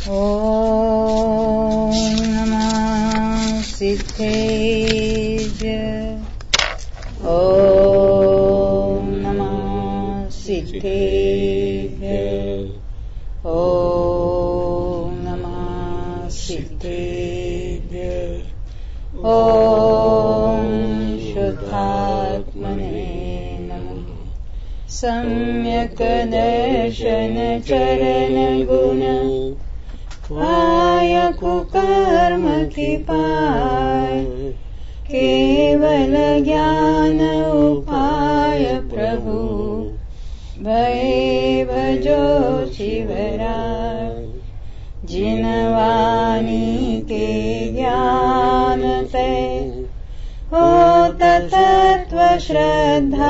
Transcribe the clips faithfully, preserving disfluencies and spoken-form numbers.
ॐ नमः सिद्धेभ्य ॐ नमः सिद्धेभ्य ॐ नमः सिद्धेभ्य ॐ शुद्धात्मने नमः। सम्यक् दर्शन चरण गुण पाय कुकर्म की पाय, केवल ज्ञान उपाय प्रभु भय भजो शिवराय। जिन वाणी के ज्ञान ते होत तत्व श्रद्धा,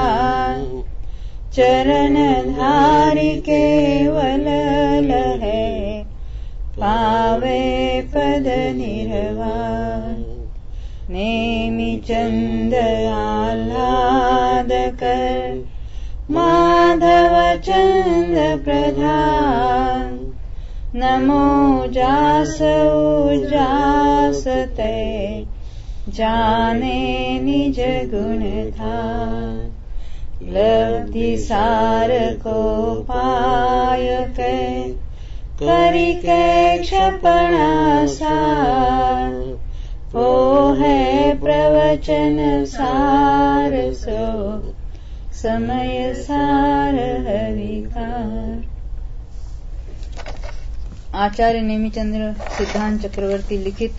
चरण धारी केवल लहे पावे पद निर्वाण। नेमि चंद आह्लाद कर माधव चंद प्रधान, नमो जास उजास ते जाने निज गुण धान। लब्धि सार को पाय के करि के क्षपणा सार, ओ है प्रवचन सार सो समय सार हरिकार। आचार्य नेमिचंद्र सिद्धांत चक्रवर्ती लिखित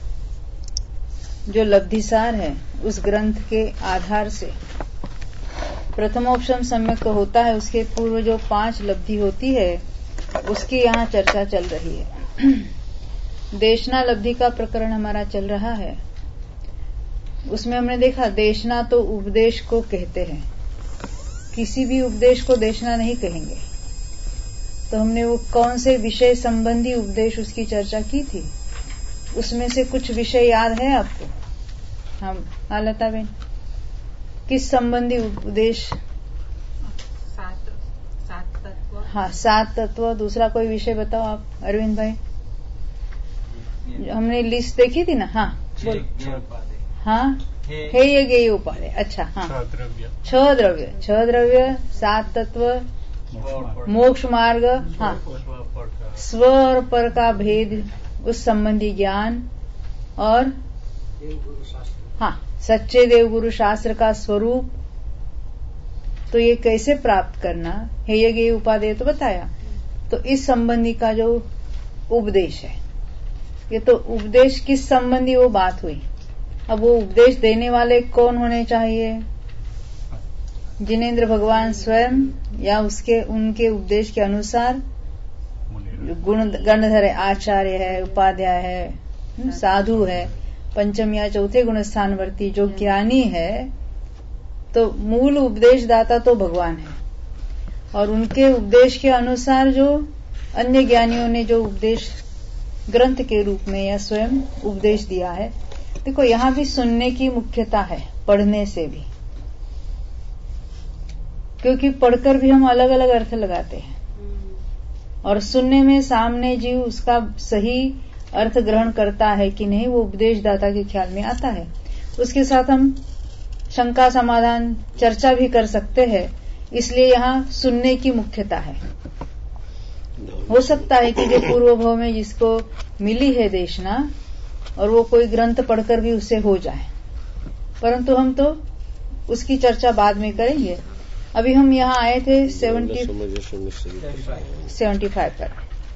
जो लब्धिसार है, उस ग्रंथ के आधार से प्रथमोपशम सम्यक होता है, उसके पूर्व जो पांच लब्धि होती है उसकी यहाँ चर्चा चल रही है। देशना लब्धि का प्रकरण हमारा चल रहा है। उसमें हमने देखा देशना तो उपदेश को कहते हैं, किसी भी उपदेश को देशना नहीं कहेंगे। तो हमने वो कौन से विषय संबंधी उपदेश उसकी चर्चा की थी। उसमें से कुछ विषय याद है आपको? हम हाँ लता बेन, किस संबंधी उपदेश? सात सात तत्व। हाँ सात तत्व। दूसरा कोई विषय बताओ आप अरविंद भाई। हमने लिस्ट देखी थी ना। हाँ बोल। हाँ हे ये गे उपाधि। अच्छा हाँ छह द्रव्य, छह द्रव्य, सात तत्व, मोक्ष मार्ग, हाँ स्व और पर का भेद, उस संबंधी ज्ञान, और हाँ सच्चे देव गुरु शास्त्र का स्वरूप। तो ये कैसे प्राप्त करना है, ये उपादेय तो बताया। तो इस संबंधी का जो उपदेश है, ये तो उपदेश किस संबंधी वो बात हुई। अब वो उपदेश देने वाले कौन होने चाहिए? जिनेंद्र भगवान स्वयं, या उसके उनके उपदेश के अनुसार गुण गणधर है, आचार्य है, उपाध्याय है, साधु है, पंचम या चौथे गुण स्थानवर्ती जो ज्ञानी है। तो मूल उपदेशदाता तो भगवान है, और उनके उपदेश के अनुसार जो अन्य ज्ञानियों ने जो उपदेश ग्रंथ के रूप में या स्वयं उपदेश दिया है। देखो यहाँ भी सुनने की मुख्यता है, पढ़ने से भी, क्योंकि पढ़कर भी हम अलग अलग अर्थ लगाते हैं, और सुनने में सामने जीव उसका सही अर्थ ग्रहण करता है कि नहीं, वो उपदेशदाता के ख्याल में आता है। उसके साथ हम शंका समाधान चर्चा भी कर सकते हैं। इसलिए यहाँ सुनने की मुख्यता है। हो सकता है कि जो पूर्व भाव में जिसको मिली है देशना, और वो कोई ग्रंथ पढ़कर भी उससे हो जाए, परंतु हम तो उसकी चर्चा बाद में करेंगे। अभी हम यहाँ आए थे सेवेंटी सेवेंटी फाइव पर,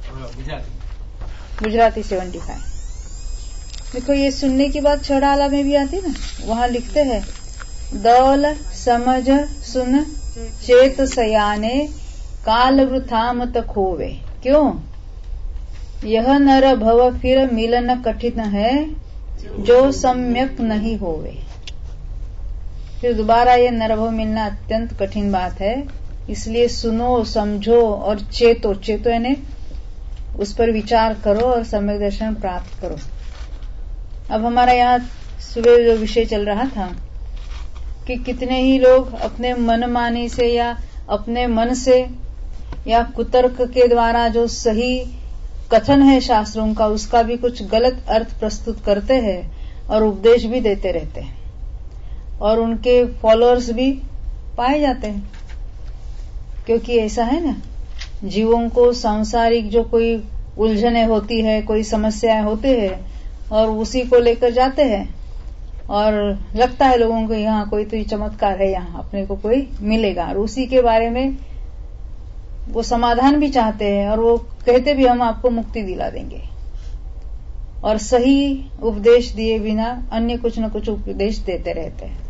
गुजराती सेवेंटी फाइव। देखो ये सुनने की बात छड़ाला में भी आती ना, वहाँ लिखते हैं दौल समझ सुन चेत सयाने, काल वृथा मत खोवे। क्यों? यह नर भव फिर मिलन कठिन है, जो सम्यक नहीं होवे। फिर दोबारा ये नरभव मिलना अत्यंत कठिन बात है। इसलिए सुनो, समझो और चेतो, चेतो यानी उस पर विचार करो और सम्यक दर्शन प्राप्त करो। अब हमारा यहाँ सुबह जो विषय चल रहा था कि कितने ही लोग अपने मनमानी से या अपने मन से या कुतर्क के द्वारा जो सही कथन है शास्त्रों का उसका भी कुछ गलत अर्थ प्रस्तुत करते हैं और उपदेश भी देते रहते हैं और उनके फॉलोअर्स भी पाए जाते हैं। क्योंकि ऐसा है ना, जीवों को सांसारिक जो कोई उलझने होती है, कोई समस्याएं होती है और उसी को लेकर जाते हैं और लगता है लोगों को यहाँ कोई तो चमत्कार है, यहाँ अपने को कोई मिलेगा और उसी के बारे में वो समाधान भी चाहते हैं और वो कहते भी हम आपको मुक्ति दिला देंगे और सही उपदेश दिए बिना अन्य कुछ न कुछ उपदेश देते रहते हैं।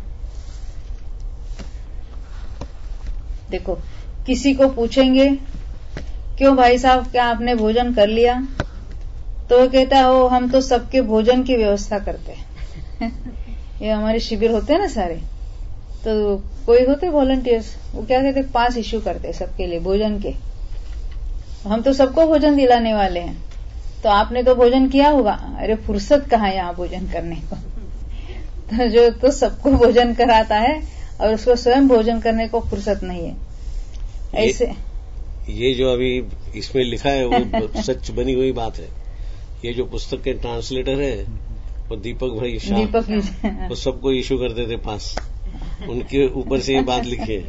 देखो, किसी को पूछेंगे क्यों भाई साहब क्या आपने भोजन कर लिया, तो वो कहता है हो हम तो सबके भोजन की व्यवस्था करते हैं। ये हमारे शिविर होते हैं ना सारे, तो कोई होते वॉलंटियर्स, वो क्या कहते पास इश्यू करते हैं सबके लिए भोजन के, हम तो सबको भोजन दिलाने वाले हैं, तो आपने तो भोजन किया होगा। अरे फुर्सत कहाँ यहाँ भोजन करने को। तो जो तो सबको भोजन कराता है और उसको स्वयं भोजन करने को फुर्सत नहीं है। ऐसे ये, ये जो अभी इसमें लिखा है वो सच बनी हुई बात है। ये जो पुस्तक के ट्रांसलेटर है वो दीपक भाई शाह, दीपक वो सबको इशू करते थे पास, उनके ऊपर से ये बात लिखी है।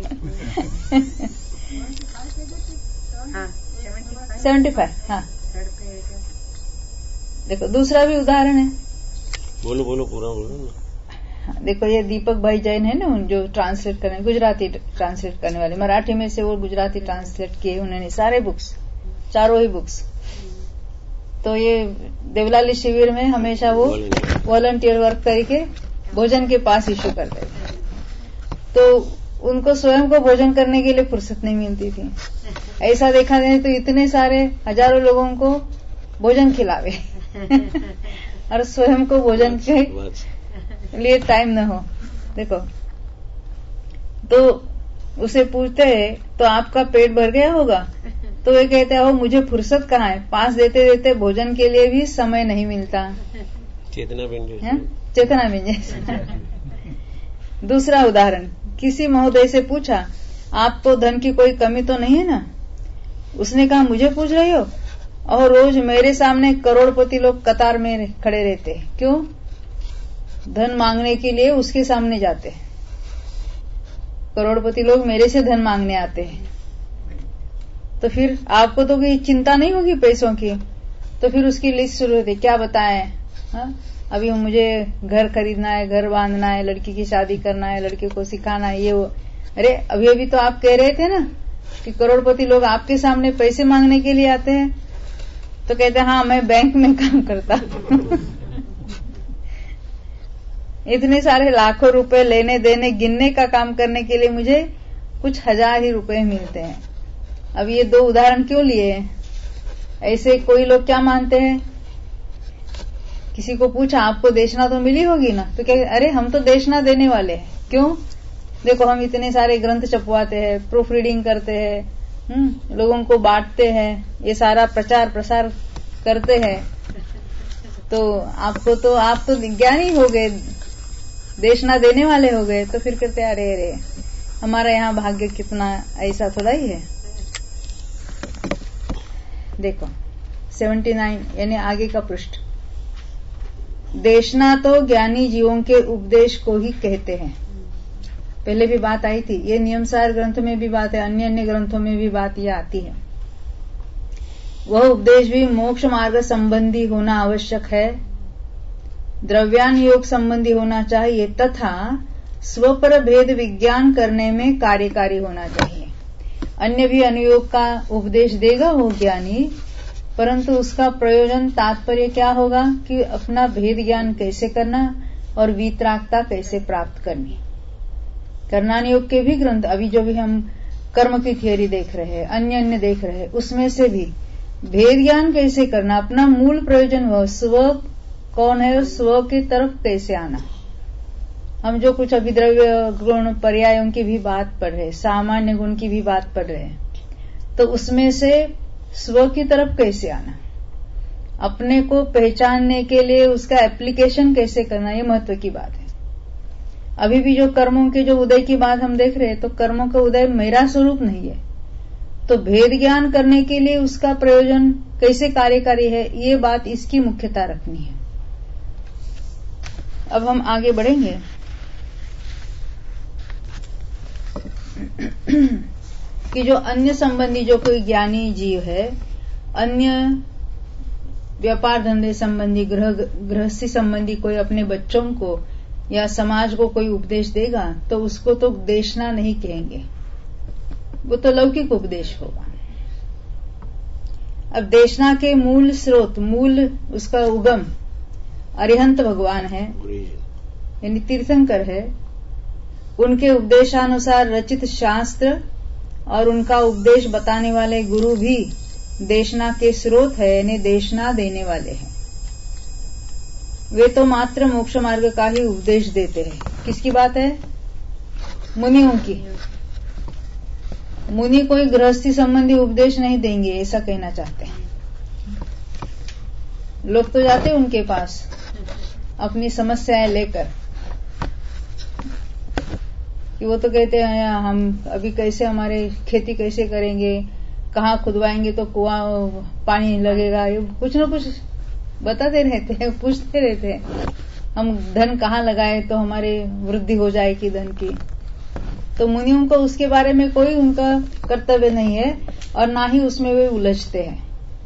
सेवेंटी फाइव हाँ। देखो दूसरा भी उदाहरण है। बोलो बोलो पूरा बोलो। हाँ, देखो ये दीपक भाई जैन है ना, जो ट्रांसलेट करने गुजराती ट्रांसलेट करने वाले, मराठी में से वो गुजराती ट्रांसलेट किए उन्होंने सारे बुक्स, चारों ही बुक्स। तो ये देवलाली शिविर में हमेशा वो वॉलंटियर वर्क करके भोजन के पास इशू करते थे, तो उनको स्वयं को भोजन करने के लिए फुर्सत नहीं मिलती थी। ऐसा देखा जाए तो इतने सारे हजारों लोगों को भोजन खिलावे और स्वयं को भोजन के लिए टाइम न हो। देखो, तो उसे पूछते हैं तो आपका पेट भर गया होगा, तो वे कहते हो मुझे फुर्सत कहाँ है, पास देते देते भोजन के लिए भी समय नहीं मिलता। चेतना बिन चेतना बिन दूसरा उदाहरण, किसी महोदय से पूछा आप तो धन की कोई कमी तो नहीं है ना। उसने कहा मुझे पूछ रही हो, और रोज मेरे सामने करोड़पति लोग कतार में खड़े रहते हैं, क्यों? धन मांगने के लिए उसके सामने जाते हैं। करोड़पति लोग मेरे से धन मांगने आते हैं, तो फिर आपको तो कोई चिंता नहीं होगी पैसों की। तो फिर उसकी लिस्ट शुरू होती, क्या बताएं, हा? अभी मुझे घर खरीदना है, घर बांधना है, लड़की की शादी करना है, लड़के को सिखाना है, ये वो। अरे अभी अभी तो आप कह रहे थे ना कि करोड़पति लोग आपके सामने पैसे मांगने के लिए आते हैं। तो कहते हैं हाँ मैं बैंक में काम करता हूं। इतने सारे लाखों रुपए लेने देने गिनने का काम करने के लिए मुझे कुछ हजार ही रुपए मिलते हैं। अब ये दो उदाहरण क्यों लिए? ऐसे कोई लोग क्या मानते हैं, किसी को पूछा आपको देशना तो मिली होगी ना, तो क्या अरे हम तो देशना देने वाले हैं। क्यों? देखो हम इतने सारे ग्रंथ छपवाते हैं, प्रूफ रीडिंग करते हैं, हम्म लोगों को बांटते हैं, ये सारा प्रचार प्रसार करते हैं, तो आपको तो आप तो ज्ञानी हो गए, देशना देने वाले हो गए। तो फिर कहते अरे अरे हमारा यहाँ भाग्य कितना, ऐसा थोड़ा ही है। देखो सेवेंटी नाइन यानी आगे का पृष्ठ, देशना तो ज्ञानी जीवों के उपदेश को ही कहते हैं। पहले भी बात आई थी, ये नियमसार ग्रंथ में भी बात है, अन्य अन्य ग्रंथों में भी बात यह आती है। वह उपदेश भी मोक्ष मार्ग संबंधी होना आवश्यक है, द्रव्यान योग संबंधी होना चाहिए, तथा स्वपर भेद विज्ञान करने में कार्यकारी होना चाहिए। अन्य भी अनुयोग का उपदेश देगा वो ज्ञानी, परंतु उसका प्रयोजन तात्पर्य क्या होगा कि अपना भेद ज्ञान कैसे करना और वीतरागता कैसे प्राप्त करनी। कर्णान योग के भी ग्रंथ, अभी जो भी हम कर्म की थियोरी देख रहे हैं, अन्य अन्य देख रहे हैं, उसमें से भी भेद ज्ञान कैसे करना, अपना मूल प्रयोजन वह स्व कौन है, स्व की तरफ कैसे आना। हम जो कुछ अभी द्रव्य गुण पर्यायों की भी बात पढ़ रहे, सामान्य गुण की भी बात पढ़ रहे हैं, तो उसमें से स्व की तरफ कैसे आना, अपने को पहचानने के लिए उसका एप्लीकेशन कैसे करना, ये महत्व की बात है। अभी भी जो कर्मों के जो उदय की बात हम देख रहे हैं, तो कर्मों का उदय मेरा स्वरूप नहीं है, तो भेद ज्ञान करने के लिए उसका प्रयोजन कैसे कार्यकारी है, ये बात इसकी मुख्यता रखनी है। अब हम आगे बढ़ेंगे। कि जो अन्य संबंधी जो कोई ज्ञानी जीव है, अन्य व्यापार धंधे संबंधी, गृह गृहस्थी संबंधी कोई अपने बच्चों को या समाज को कोई उपदेश देगा तो उसको तो देशना नहीं कहेंगे, वो तो लौकिक उपदेश होगा। अब देशना के मूल स्रोत, मूल उसका उगम अरिहंत भगवान है, यानी तीर्थंकर है। उनके उपदेशानुसार रचित शास्त्र और उनका उपदेश बताने वाले गुरु भी देशना के स्रोत है, यानी देशना देने वाले हैं। वे तो मात्र मोक्ष मार्ग का ही उपदेश देते हैं। किसकी बात है? मुनियों की। मुनि कोई गृहस्थी संबंधी उपदेश नहीं देंगे, ऐसा कहना चाहते हैं। लोग तो जाते उनके पास अपनी समस्याएं लेकर, कि वो तो कहते हैं हम अभी कैसे हमारे खेती कैसे करेंगे, कहाँ खुदवाएंगे तो कुआं पानी लगेगा, ये कुछ न कुछ बताते रहते हैं, पूछते रहते हैं। हम धन कहाँ लगाए तो हमारे वृद्धि हो जाएगी धन की। तो मुनियों को उसके बारे में कोई उनका कर्तव्य नहीं है और ना ही उसमें वे उलझते हैं।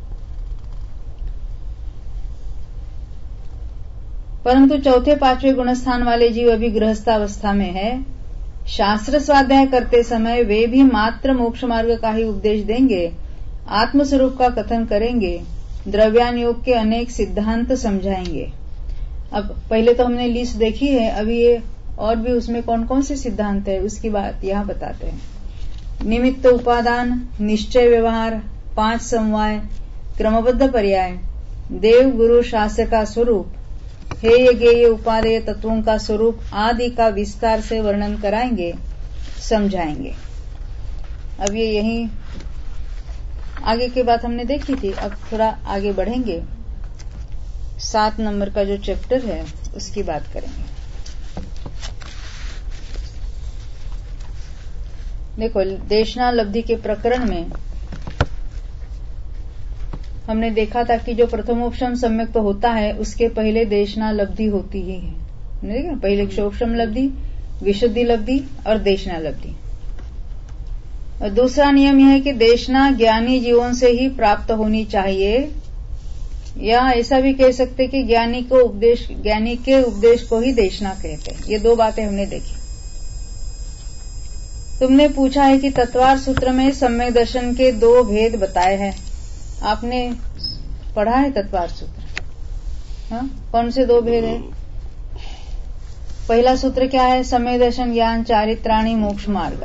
परंतु चौथे पांचवें गुणस्थान वाले जीव अभी गृहस्थावस्था में है। शास्त्र स्वाध्याय करते समय वे भी मात्र मोक्ष मार्ग का ही उपदेश देंगे, आत्मस्वरूप का कथन करेंगे, द्रव्यान योग के अनेक सिद्धांत समझाएंगे। अब पहले तो हमने लिस्ट देखी है, अभी ये और भी उसमें कौन कौन से सिद्धांत है उसकी बात यहाँ बताते हैं। निमित्त उपादान, निश्चय व्यवहार, पांच समवाय, क्रमबद्ध पर्याय, देव गुरु शास्त्र का स्वरूप, हेय गेय उपादेय तत्वों का स्वरूप आदि का विस्तार से वर्णन कराएंगे, समझाएंगे। अब ये यही आगे की बात हमने देखी थी। अब थोड़ा आगे बढ़ेंगे, सात नंबर का जो चैप्टर है उसकी बात करेंगे। देखो, देशना लब्धि के प्रकरण में हमने देखा था कि जो प्रथमोपशम सम्यक तो होता है, उसके पहले देशना लब्धि होती ही है। देखा, पहले क्षोपशम लब्धि, विशुद्धि लब्धि और देशना लब्धि। और दूसरा नियम यह है कि देशना ज्ञानी जीवों से ही प्राप्त होनी चाहिए, या ऐसा भी कह सकते कि ज्ञानी को उपदेश, ज्ञानी के उपदेश को ही देशना कहते हैं। ये दो बातें हमने देखी। तुमने पूछा है कि तत्वार सूत्र में सम्यक दर्शन के दो भेद बताए हैं। आपने पढ़ा है तत्वार सूत्र? हाँ, कौन से दो भेद है? पहला सूत्र क्या है? सम्यक दर्शन ज्ञान चारित्राणी मोक्ष मार्ग।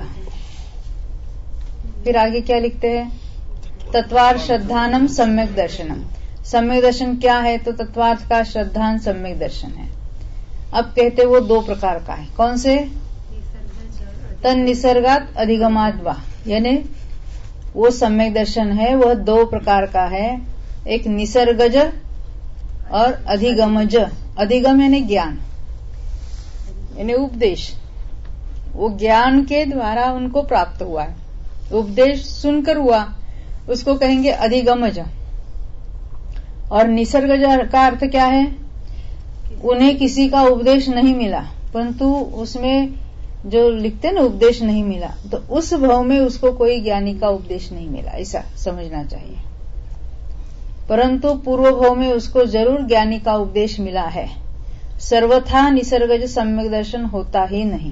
फिर आगे क्या लिखते हैं? तत्वार श्रद्धानम सम्यक दर्शनम। सम्यक दर्शन क्या है? तो तत्वार्थ का श्रद्धान सम्यक दर्शन है। अब कहते वो दो प्रकार का है। कौन से? तन निसर्गात अधिगमात वा, यानी वो सम्यक दर्शन है, वह दो प्रकार का है। एक निसर्गज और अधिगमज। अधिगम यानी ज्ञान, यानी उपदेश। वो ज्ञान के द्वारा उनको प्राप्त हुआ है, उपदेश सुनकर हुआ, उसको कहेंगे अधिगमज। और निसर्गज का अर्थ क्या है? उन्हें किसी का उपदेश नहीं मिला, परंतु उसमें जो लिखते ना उपदेश नहीं मिला, तो उस भाव में उसको कोई ज्ञानी का उपदेश नहीं मिला, ऐसा समझना चाहिए। परंतु पूर्व भाव में उसको जरूर ज्ञानी का उपदेश मिला है। सर्वथा निसर्गज सम्यक दर्शन होता ही नहीं।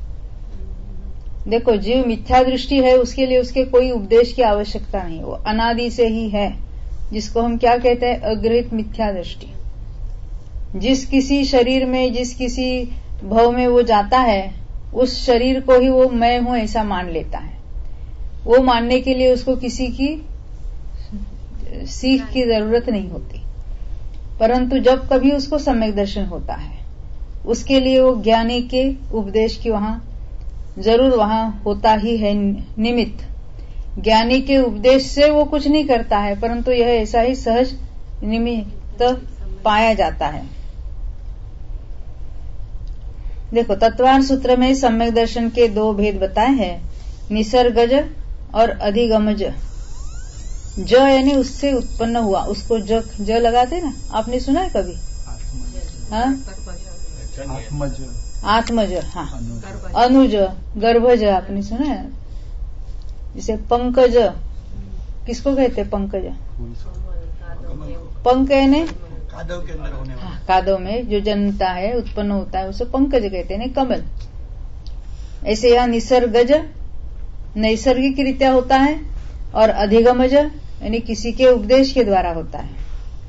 देखो, जीव मिथ्या दृष्टि है, उसके लिए उसके कोई उपदेश की आवश्यकता नहीं, वो अनादि से ही है, जिसको हम क्या कहते हैं? अगृहित मिथ्या दृष्टि। जिस किसी शरीर में, जिस किसी भाव में वो जाता है, उस शरीर को ही वो मैं हूं ऐसा मान लेता है। वो मानने के लिए उसको किसी की सीख की जरूरत नहीं होती। परंतु जब कभी उसको सम्यक दर्शन होता है, उसके लिए वो ज्ञानी के उपदेश की वहां जरूर वहां होता ही है निमित्त। ज्ञानी के उपदेश से वो कुछ नहीं करता है, परंतु यह ऐसा ही सहज निमित्त पाया जाता है। देखो, तत्वार सूत्र में सम्यक दर्शन के दो भेद बताए हैं, निसर्गज और अधिगमज। ज यानी उससे उत्पन्न हुआ, उसको ज ज लगाते ना, आपने सुना है कभी? हाँ, आत्मज, आत्मज, हाँ, अनुज, गर्भज आपने सुना है? जैसे पंकज, किसको कहते हैं पंकज? पंक यानी कादव के अंदर होने वाला, हाँ, कादव में जो जन्मता है, उत्पन्न होता है, उसे पंकज कहते हैं, कमल। ऐसे यहाँ निसर्गज नैसर्गिक रीत्या होता है, और अधिगमज यानी किसी के उपदेश के द्वारा होता है।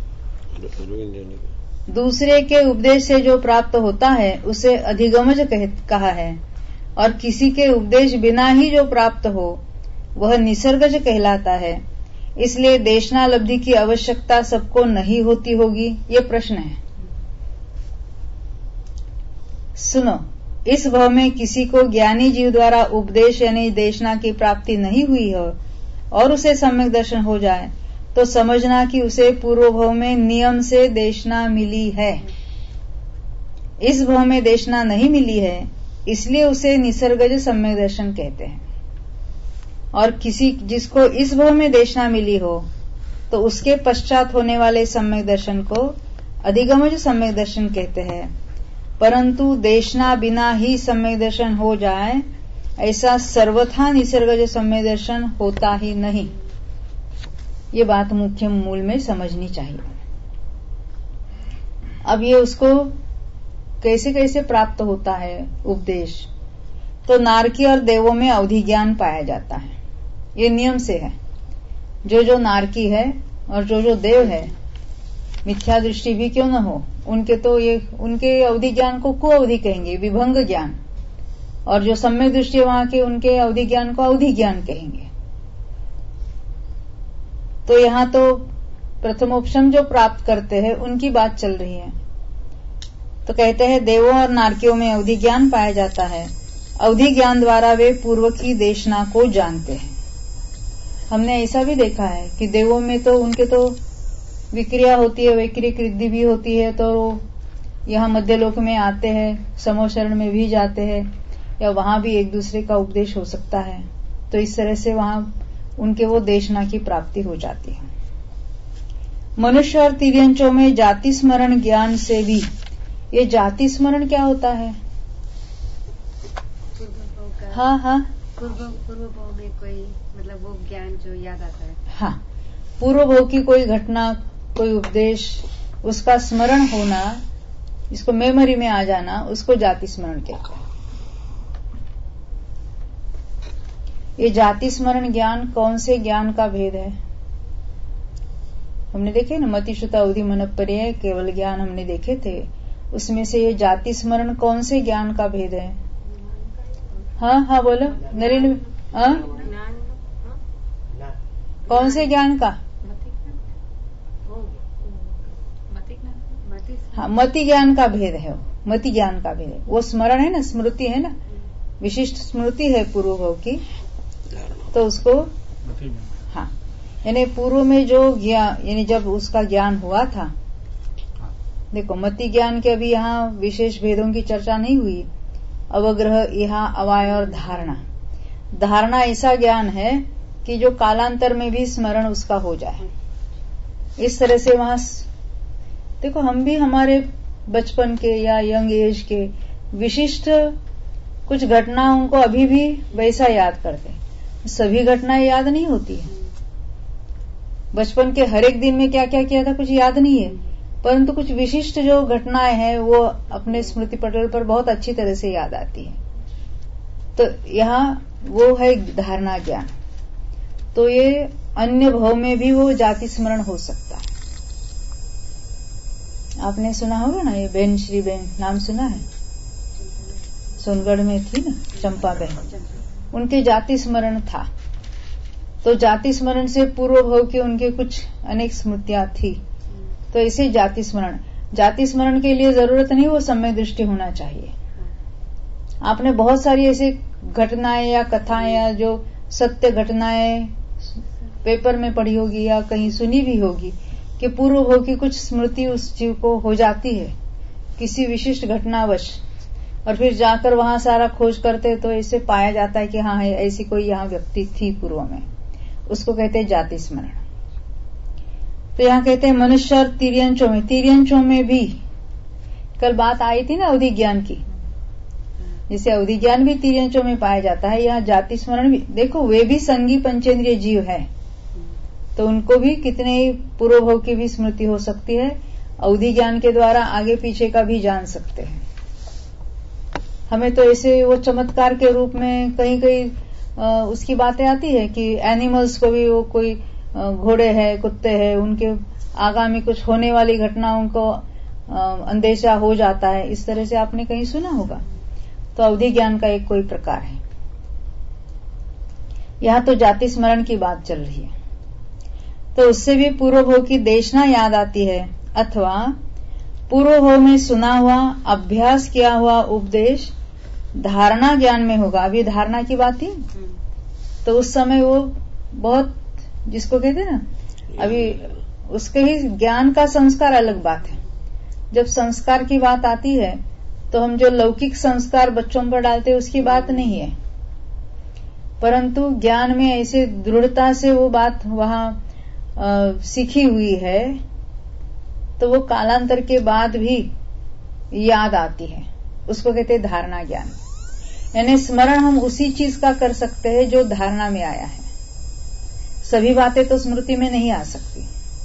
दूसरे के उपदेश से जो प्राप्त होता है उसे अधिगमज कहा है, और किसी के उपदेश बिना ही जो प्राप्त हो वह निसर्गज कहलाता है। इसलिए देशनालब्धि की आवश्यकता सबको नहीं होती होगी, ये प्रश्न है। सुनो, इस भव में किसी को ज्ञानी जीव द्वारा उपदेश यानी देशना की प्राप्ति नहीं हुई हो और उसे सम्यक दर्शन हो जाए तो समझना कि उसे पूर्व भव में नियम से देशना मिली है। इस भव में देशना नहीं मिली है, इसलिए उसे निसर्गज सम्यक दर्शन कहते हैं। और किसी जिसको इस भव में देशना मिली हो तो उसके पश्चात होने वाले सम्यक दर्शन को अधिगमज सम्यक दर्शन कहते हैं। परंतु देशना बिना ही सम्यक दर्शन हो जाए ऐसा सर्वथा निसर्गज सम्यक दर्शन होता ही नहीं। ये बात मुख्य मूल में समझनी चाहिए। अब ये उसको कैसे कैसे प्राप्त होता है उपदेश, तो नारकी और देवों में अवधि ज्ञान पाया जाता है, ये नियम से है। जो जो नारकी है और जो जो देव है, मिथ्या दृष्टि भी क्यों न हो, उनके तो ये उनके अवधि ज्ञान को कुअवधि कहेंगे, विभंग ज्ञान, और जो सम्यक दृष्टि वहां के उनके अवधि ज्ञान को अवधि ज्ञान कहेंगे। तो यहाँ तो प्रथमोपशम जो प्राप्त करते हैं उनकी बात चल रही है। तो कहते हैं देवों और नारकियों में अवधि ज्ञान पाया जाता है। अवधि ज्ञान द्वारा वे पूर्व की देशना को जानते हैं। हमने ऐसा भी देखा है कि देवों में तो उनके तो विक्रिया होती है, वैक्रिक रिद्धि भी होती है, तो यहाँ मध्यलोक में आते हैं, समूह शरण में भी जाते हैं, या वहां भी एक दूसरे का उपदेश हो सकता है। तो इस तरह से वहां उनके वो देशना की प्राप्ति हो जाती है। मनुष्य और तिर्यंचों में जाति स्मरण ज्ञान से भी, ये जाति स्मरण क्या होता है? हाँ हाँ पूर्व पूर्व भाव में कोई मतलब वो ज्ञान जो याद आता है। हाँ, पूर्व भाव की कोई घटना, कोई उपदेश, उसका स्मरण होना, इसको मेमोरी में आ जाना, उसको जाति स्मरण कहते हैं। ये जाति स्मरण ज्ञान कौन से ज्ञान का भेद है? हमने देखे ना, मतिश्रुता अवधि मनप्पर्य केवल ज्ञान हमने देखे थे। उसमें से ये जाति स्मरण कौन से ज्ञान का भेद है? हाँ हाँ बोलो नरेंद्र, हाँ कौन से ज्ञान का? हाँ, मति ज्ञान का भेद है, वो मति ज्ञान का भेद है। वो स्मरण है ना, स्मृति है ना, विशिष्ट स्मृति है पूर्व भाव की, तो उसको हाँ, यानी पूर्व में जो ज्ञान, यानी जब उसका ज्ञान हुआ था, देखो मति ज्ञान के अभी यहाँ विशेष भेदों की चर्चा नहीं हुई। अवग्रह, यहाँ अवाय और धारणा। धारणा ऐसा ज्ञान है कि जो कालांतर में भी स्मरण उसका हो जाए। इस तरह से वहां देखो, हम भी हमारे बचपन के या यंग एज के विशिष्ट कुछ घटनाओं को अभी भी वैसा याद करते हैं। सभी घटनाएं याद नहीं होती है। बचपन के हर एक दिन में क्या क्या किया था कुछ याद नहीं है, परंतु कुछ विशिष्ट जो घटनाएं हैं वो अपने स्मृति पटल पर बहुत अच्छी तरह से याद आती है। तो यहाँ वो है धारणा ज्ञान। तो ये अन्य भाव में भी वो जाति स्मरण हो सकता है। आपने सुना होगा ना, ये बहन श्री बहन नाम सुना है, सोनगढ़ में थी ना चंपा बहन, उनके जाति स्मरण था। तो जाति स्मरण से पूर्व भाव के उनके कुछ अनेक स्मृतियां थी। तो इसे जाति स्मरण, जाति स्मरण के लिए जरूरत नहीं वो सम्यक दृष्टि होना चाहिए। आपने बहुत सारी ऐसी घटनाएं या कथाएं या जो सत्य घटनाएं पेपर में पढ़ी होगी या कहीं सुनी भी होगी कि पूर्व भाव की कुछ स्मृति उस जीव को हो जाती है किसी विशिष्ट घटनावश, और फिर जाकर वहां सारा खोज करते तो ऐसे पाया जाता है कि हाँ है ऐसी कोई यहाँ व्यक्ति थी पूर्व में, उसको कहते हैं जाति स्मरण। तो यहाँ कहते हैं मनुष्य और तिर्यंचों में, तिर्यंचों में भी कल बात आई थी ना अवधि ज्ञान की, जैसे अवधि ज्ञान भी तिर्यंचों में पाया जाता है, यहाँ जाति स्मरण भी, देखो वे भी संगी पंचेंद्रिय जीव है, तो उनको भी कितने ही पूर्व भोग की भी स्मृति हो सकती है, अवधि ज्ञान के द्वारा आगे पीछे का भी जान सकते हैं। हमें तो ऐसे वो चमत्कार के रूप में कहीं कहीं उसकी बातें आती है कि एनिमल्स को भी वो कोई घोड़े है, कुत्ते हैं, उनके आगामी कुछ होने वाली घटनाओं को अंदेशा हो जाता है, इस तरह से आपने कहीं सुना होगा। तो अवधि ज्ञान का एक कोई प्रकार है। यहां तो जाति स्मरण की बात चल रही है, तो उससे भी पूर्व भोग की देशना याद आती है, अथवा पूर्व भोग में सुना हुआ अभ्यास किया हुआ उपदेश धारणा ज्ञान में होगा। अभी धारणा की बात थी, तो उस समय वो बहुत, जिसको कहते हैं ना, अभी उसके ही ज्ञान का संस्कार अलग बात है। जब संस्कार की बात आती है तो हम जो लौकिक संस्कार बच्चों पर डालते हैं उसकी बात नहीं है, परंतु ज्ञान में ऐसे दृढ़ता से वो बात वहां सीखी हुई है, तो वो कालांतर के बाद भी याद आती है, उसको कहते हैं धारणा ज्ञान। यानी स्मरण हम उसी चीज का कर सकते हैं जो धारणा में आया है, सभी बातें तो स्मृति में नहीं आ सकती।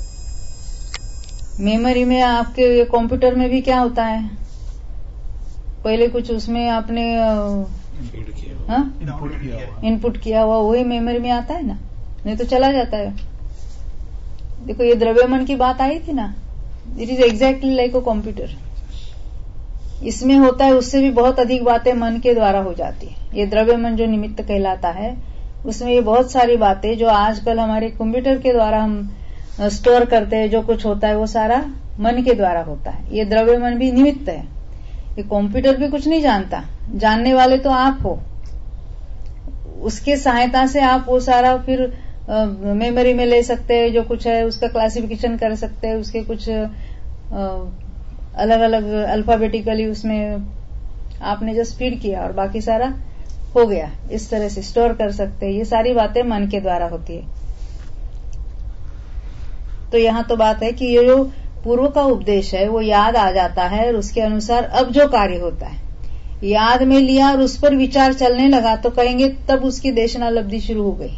मेमोरी में आपके कंप्यूटर में भी क्या होता है, पहले कुछ उसमें आपने इनपुट किया हुआ इनपुट किया हुआ वही मेमोरी में आता है ना, नहीं तो चला जाता है। देखो ये द्रव्यमन की बात आई थी ना, it is exactly like a computer. इसमें होता है, उससे भी बहुत अधिक बातें मन के द्वारा हो जाती है। ये द्रव्यमन जो निमित्त कहलाता है, उसमें ये बहुत सारी बातें जो आजकल हमारे कंप्यूटर के द्वारा हम स्टोर करते हैं, जो कुछ होता है वो सारा मन के द्वारा होता है। ये द्रव्यमन भी निमित्त है, ये कंप्यूटर भी कुछ नहीं जानता, जानने वाले तो आप हो। उसके सहायता से आप वो सारा फिर मेमोरी में ले सकते हैं, जो कुछ है उसका क्लासिफिकेशन कर सकते हैं, उसके कुछ अलग अलग अल्फाबेटिकली उसमें आपने जस्ट फीड किया और बाकी सारा हो गया, इस तरह से स्टोर कर सकते हैं। ये सारी बातें मन के द्वारा होती है। तो यहां तो बात है कि ये जो पूर्व का उपदेश है वो याद आ जाता है, और उसके अनुसार अब जो कार्य होता है याद में लिया और उस पर विचार चलने लगा, तो कहेंगे तब उसकी देशनालब्धि शुरू हो गई।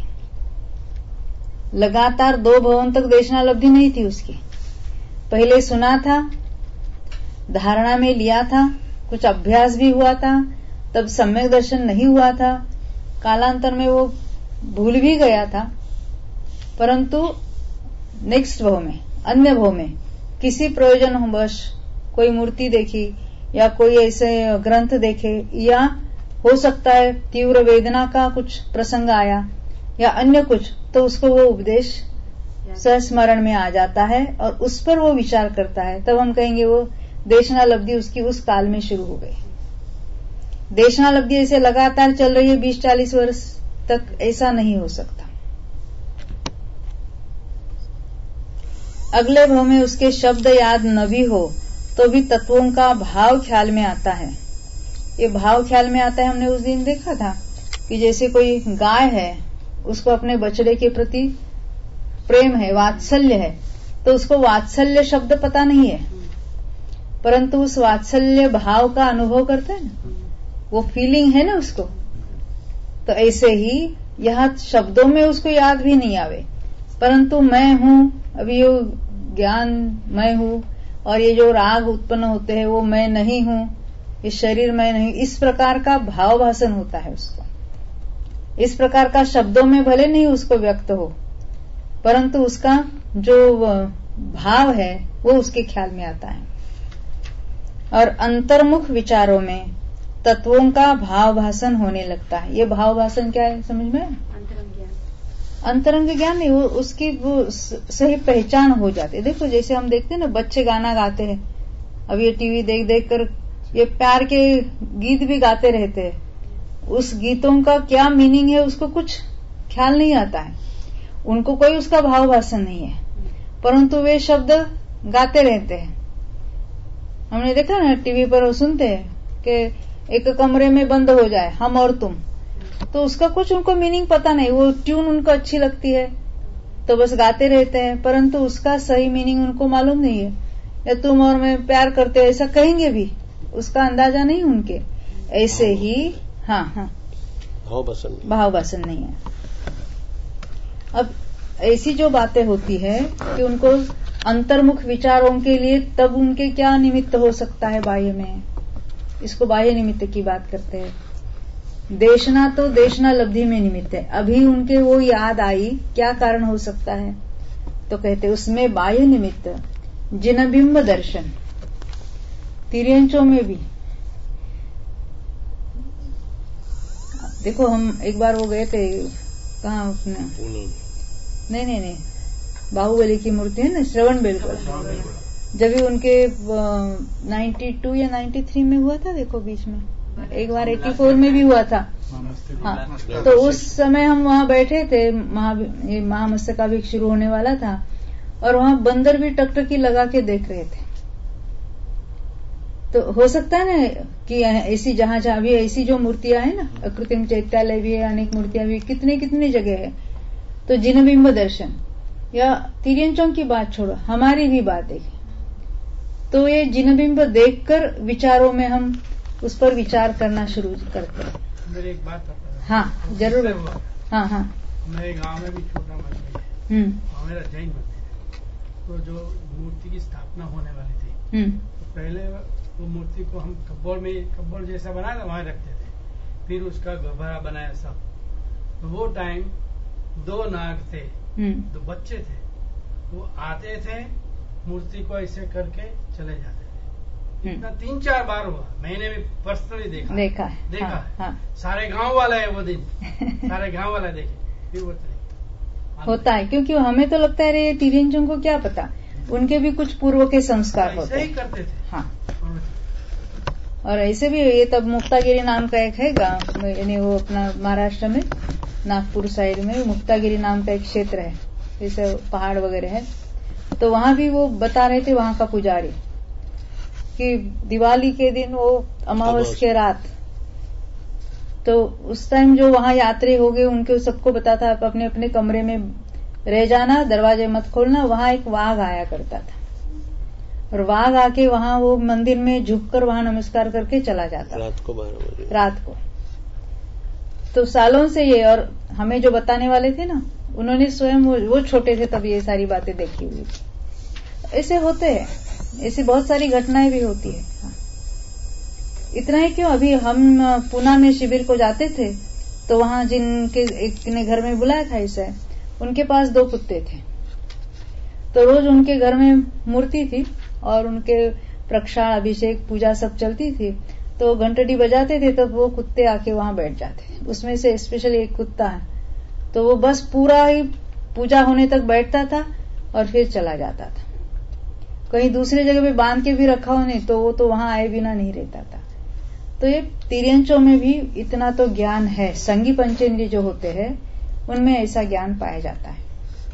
लगातार दो भवन तक देशनालब्धि नहीं थी उसकी, पहले सुना था, धारणा में लिया था, कुछ अभ्यास भी हुआ था, तब सम्यक दर्शन नहीं हुआ था, कालांतर में वो भूल भी गया था, परंतु नेक्स्ट भव में, अन्य भव में किसी प्रयोजन वश कोई मूर्ति देखी या कोई ऐसे ग्रंथ देखे, या हो सकता है तीव्र वेदना का कुछ प्रसंग आया या अन्य कुछ, तो उसको वो उपदेश संस्मरण में आ जाता है और उस पर वो विचार करता है, तब हम कहेंगे वो देशनालब्धि उसकी उस काल में शुरू हो गई। देशनालब्धि ऐसे लगातार चल रही है बीस चालीस वर्ष तक, ऐसा नहीं हो सकता। अगले भव में उसके शब्द याद न भी हो तो भी तत्वों का भाव ख्याल में आता है। ये भाव ख्याल में आता है, हमने उस दिन देखा था कि जैसे कोई गाय है, उसको अपने बछड़े के प्रति प्रेम है, वात्सल्य है, तो उसको वात्सल्य शब्द पता नहीं है, परंतु उस वात्सल्य भाव का अनुभव करता है ना, वो फीलिंग है ना उसको। तो ऐसे ही यह शब्दों में उसको याद भी नहीं आवे, परंतु मैं हूं, अभी ये ज्ञान मैं हूं, और ये जो राग उत्पन्न होते हैं वो मैं नहीं हूं, ये शरीर मैं नहीं, इस प्रकार का भाव भाषण होता है उसको। इस प्रकार का शब्दों में भले नहीं उसको व्यक्त हो, परंतु उसका जो भाव है वो उसके ख्याल में आता है। और अंतर्मुख विचारों में तत्वों का भाव भाषण होने लगता है। ये भाव भाषण क्या है समझ में? अंतरंग ज्ञान। अंतरंग ज्ञान नहीं, वो उसकी वो सही पहचान हो जाती है। देखो जैसे हम देखते हैं ना, बच्चे गाना गाते हैं, अब ये टीवी देख देख कर ये प्यार के गीत भी गाते रहते हैं, उस गीतों का क्या मीनिंग है उसको कुछ ख्याल नहीं आता है, उनको कोई उसका भाव भाषण नहीं है, परंतु वे शब्द गाते रहते हैं। हमने देखा ना टीवी पर वो सुनते हैं कि एक कमरे में बंद हो जाए हम और तुम, तो उसका कुछ उनको मीनिंग पता नहीं, वो ट्यून उनको अच्छी लगती है, तो बस गाते रहते हैं, परंतु उसका सही मीनिंग उनको मालूम नहीं है। या तुम और मैं प्यार करते ऐसा कहेंगे भी, उसका अंदाजा नहीं उनके। ऐसे ही हाँ हाँ भाव बसन भाव वासन नहीं है। अब ऐसी जो बातें होती है कि उनको अंतर्मुख विचारों के लिए तब उनके क्या निमित्त हो सकता है बाह्य में, इसको बाह्य निमित्त की बात करते हैं। देशना तो देशना लब्धि में निमित्त है। अभी उनके वो याद आई, क्या कारण हो सकता है, तो कहते उसमें बाह्य निमित्त जिनबिंब दर्शन। तिर्यंचों में भी देखो, हम एक बार वो गए थे, कहाँ अपने नहीं नहीं नहीं बाहुबली की मूर्ति है ना, श्रवण बेलगोला। जब भी उनके नाइन्टी टू या नाइन्टी थ्री में हुआ था, देखो बीच में एक बार एटी फोर में भी हुआ था। हाँ, तो उस समय हम वहाँ बैठे थे, महा महामस्तकाभिषेक शुरू होने वाला था, और वहाँ बंदर भी टकटकी लगा के देख रहे थे। तो हो सकता है ना कि ऐसी जहां जहां भी ऐसी जो मूर्तियां है ना, कृत्रिम चैत्यालय भी है, अनेक मूर्तियां भी कितने कितने जगह है। तो जिनबिंब दर्शन या तिर्यंचों की बात छोड़ो, हमारी भी बात है। तो ये जिनबिंब देखकर विचारों में हम उस पर विचार करना शुरू करते हैं। मेरी एक बात बता। हाँ जरूर। हाँ हाँ मेरे गांव में भी छोटा मंदिर है, हम्म मेरा जैन मंदिर है। तो जो मूर्ति की स्थापना होने वाली थी, हम्म तो पहले वो मूर्ति को हम कब्बोर्ड में कब्बोर्ड जैसा बनाया वहां रखते थे, फिर उसका गहरा बनाया सब। तो वो टाइम दो नाग थे, दो बच्चे थे, वो आते थे मूर्ति को ऐसे करके चले जाते थे। इतना तीन चार बार हुआ, मैंने भी पर्सनली देखा देखा है देखा हाँ, है हाँ। सारे गांव वाला है वो दिन सारे गांव वाला देखे, फिर वो चले। होता है, क्योंकि हमें तो लगता है रे तिर्यंचों को क्या पता, उनके भी कुछ पूर्व के संस्कार होते ही करते थे। हाँ, और ऐसे भी ये तब मुक्तागिरी नाम का एक है गांव, यानी वो अपना महाराष्ट्र में नागपुर साइड में मुक्तागिरी नाम का एक क्षेत्र है, जैसे पहाड़ वगैरह है। तो वहां भी वो बता रहे थे, वहां का पुजारी, कि दिवाली के दिन वो अमावस के रात, तो उस टाइम जो वहां यात्री हो गए उनके सबको बताता आप अपने अपने कमरे में रह जाना, दरवाजे मत खोलना। वहां एक वाघ आया करता था, और वाघ आके वहां वो मंदिर में झुककर वहां नमस्कार करके चला जाता रात को बारह बजे रात को। तो सालों से ये, और हमें जो बताने वाले थे ना, उन्होंने स्वयं वो, वो छोटे थे तब ये सारी बातें देखी हुई थी। ऐसे होते हैं, ऐसी बहुत सारी घटनाएं भी होती है। हाँ। इतना ही क्यों, अभी हम पुणे में शिविर को जाते थे, तो वहां जिनके एक ने घर में बुलाया था इसे, उनके पास दो कुत्ते थे। तो रोज उनके घर में मूर्ति थी और उनके प्रक्षाल अभिषेक पूजा सब चलती थी, तो घंटडी बजाते थे, तब वो कुत्ते आके वहां बैठ जाते। उसमें से स्पेशली एक कुत्ता है, तो वो बस पूरा ही पूजा होने तक बैठता था और फिर चला जाता था। कहीं दूसरी जगह पे बांध के भी रखा हो नहीं, तो वो तो वहां आए बिना नहीं रहता था। तो ये तिर्यंचों में भी इतना तो ज्ञान है, संगी पंचेंद्रिय जो होते हैं उनमें ऐसा ज्ञान पाया जाता है।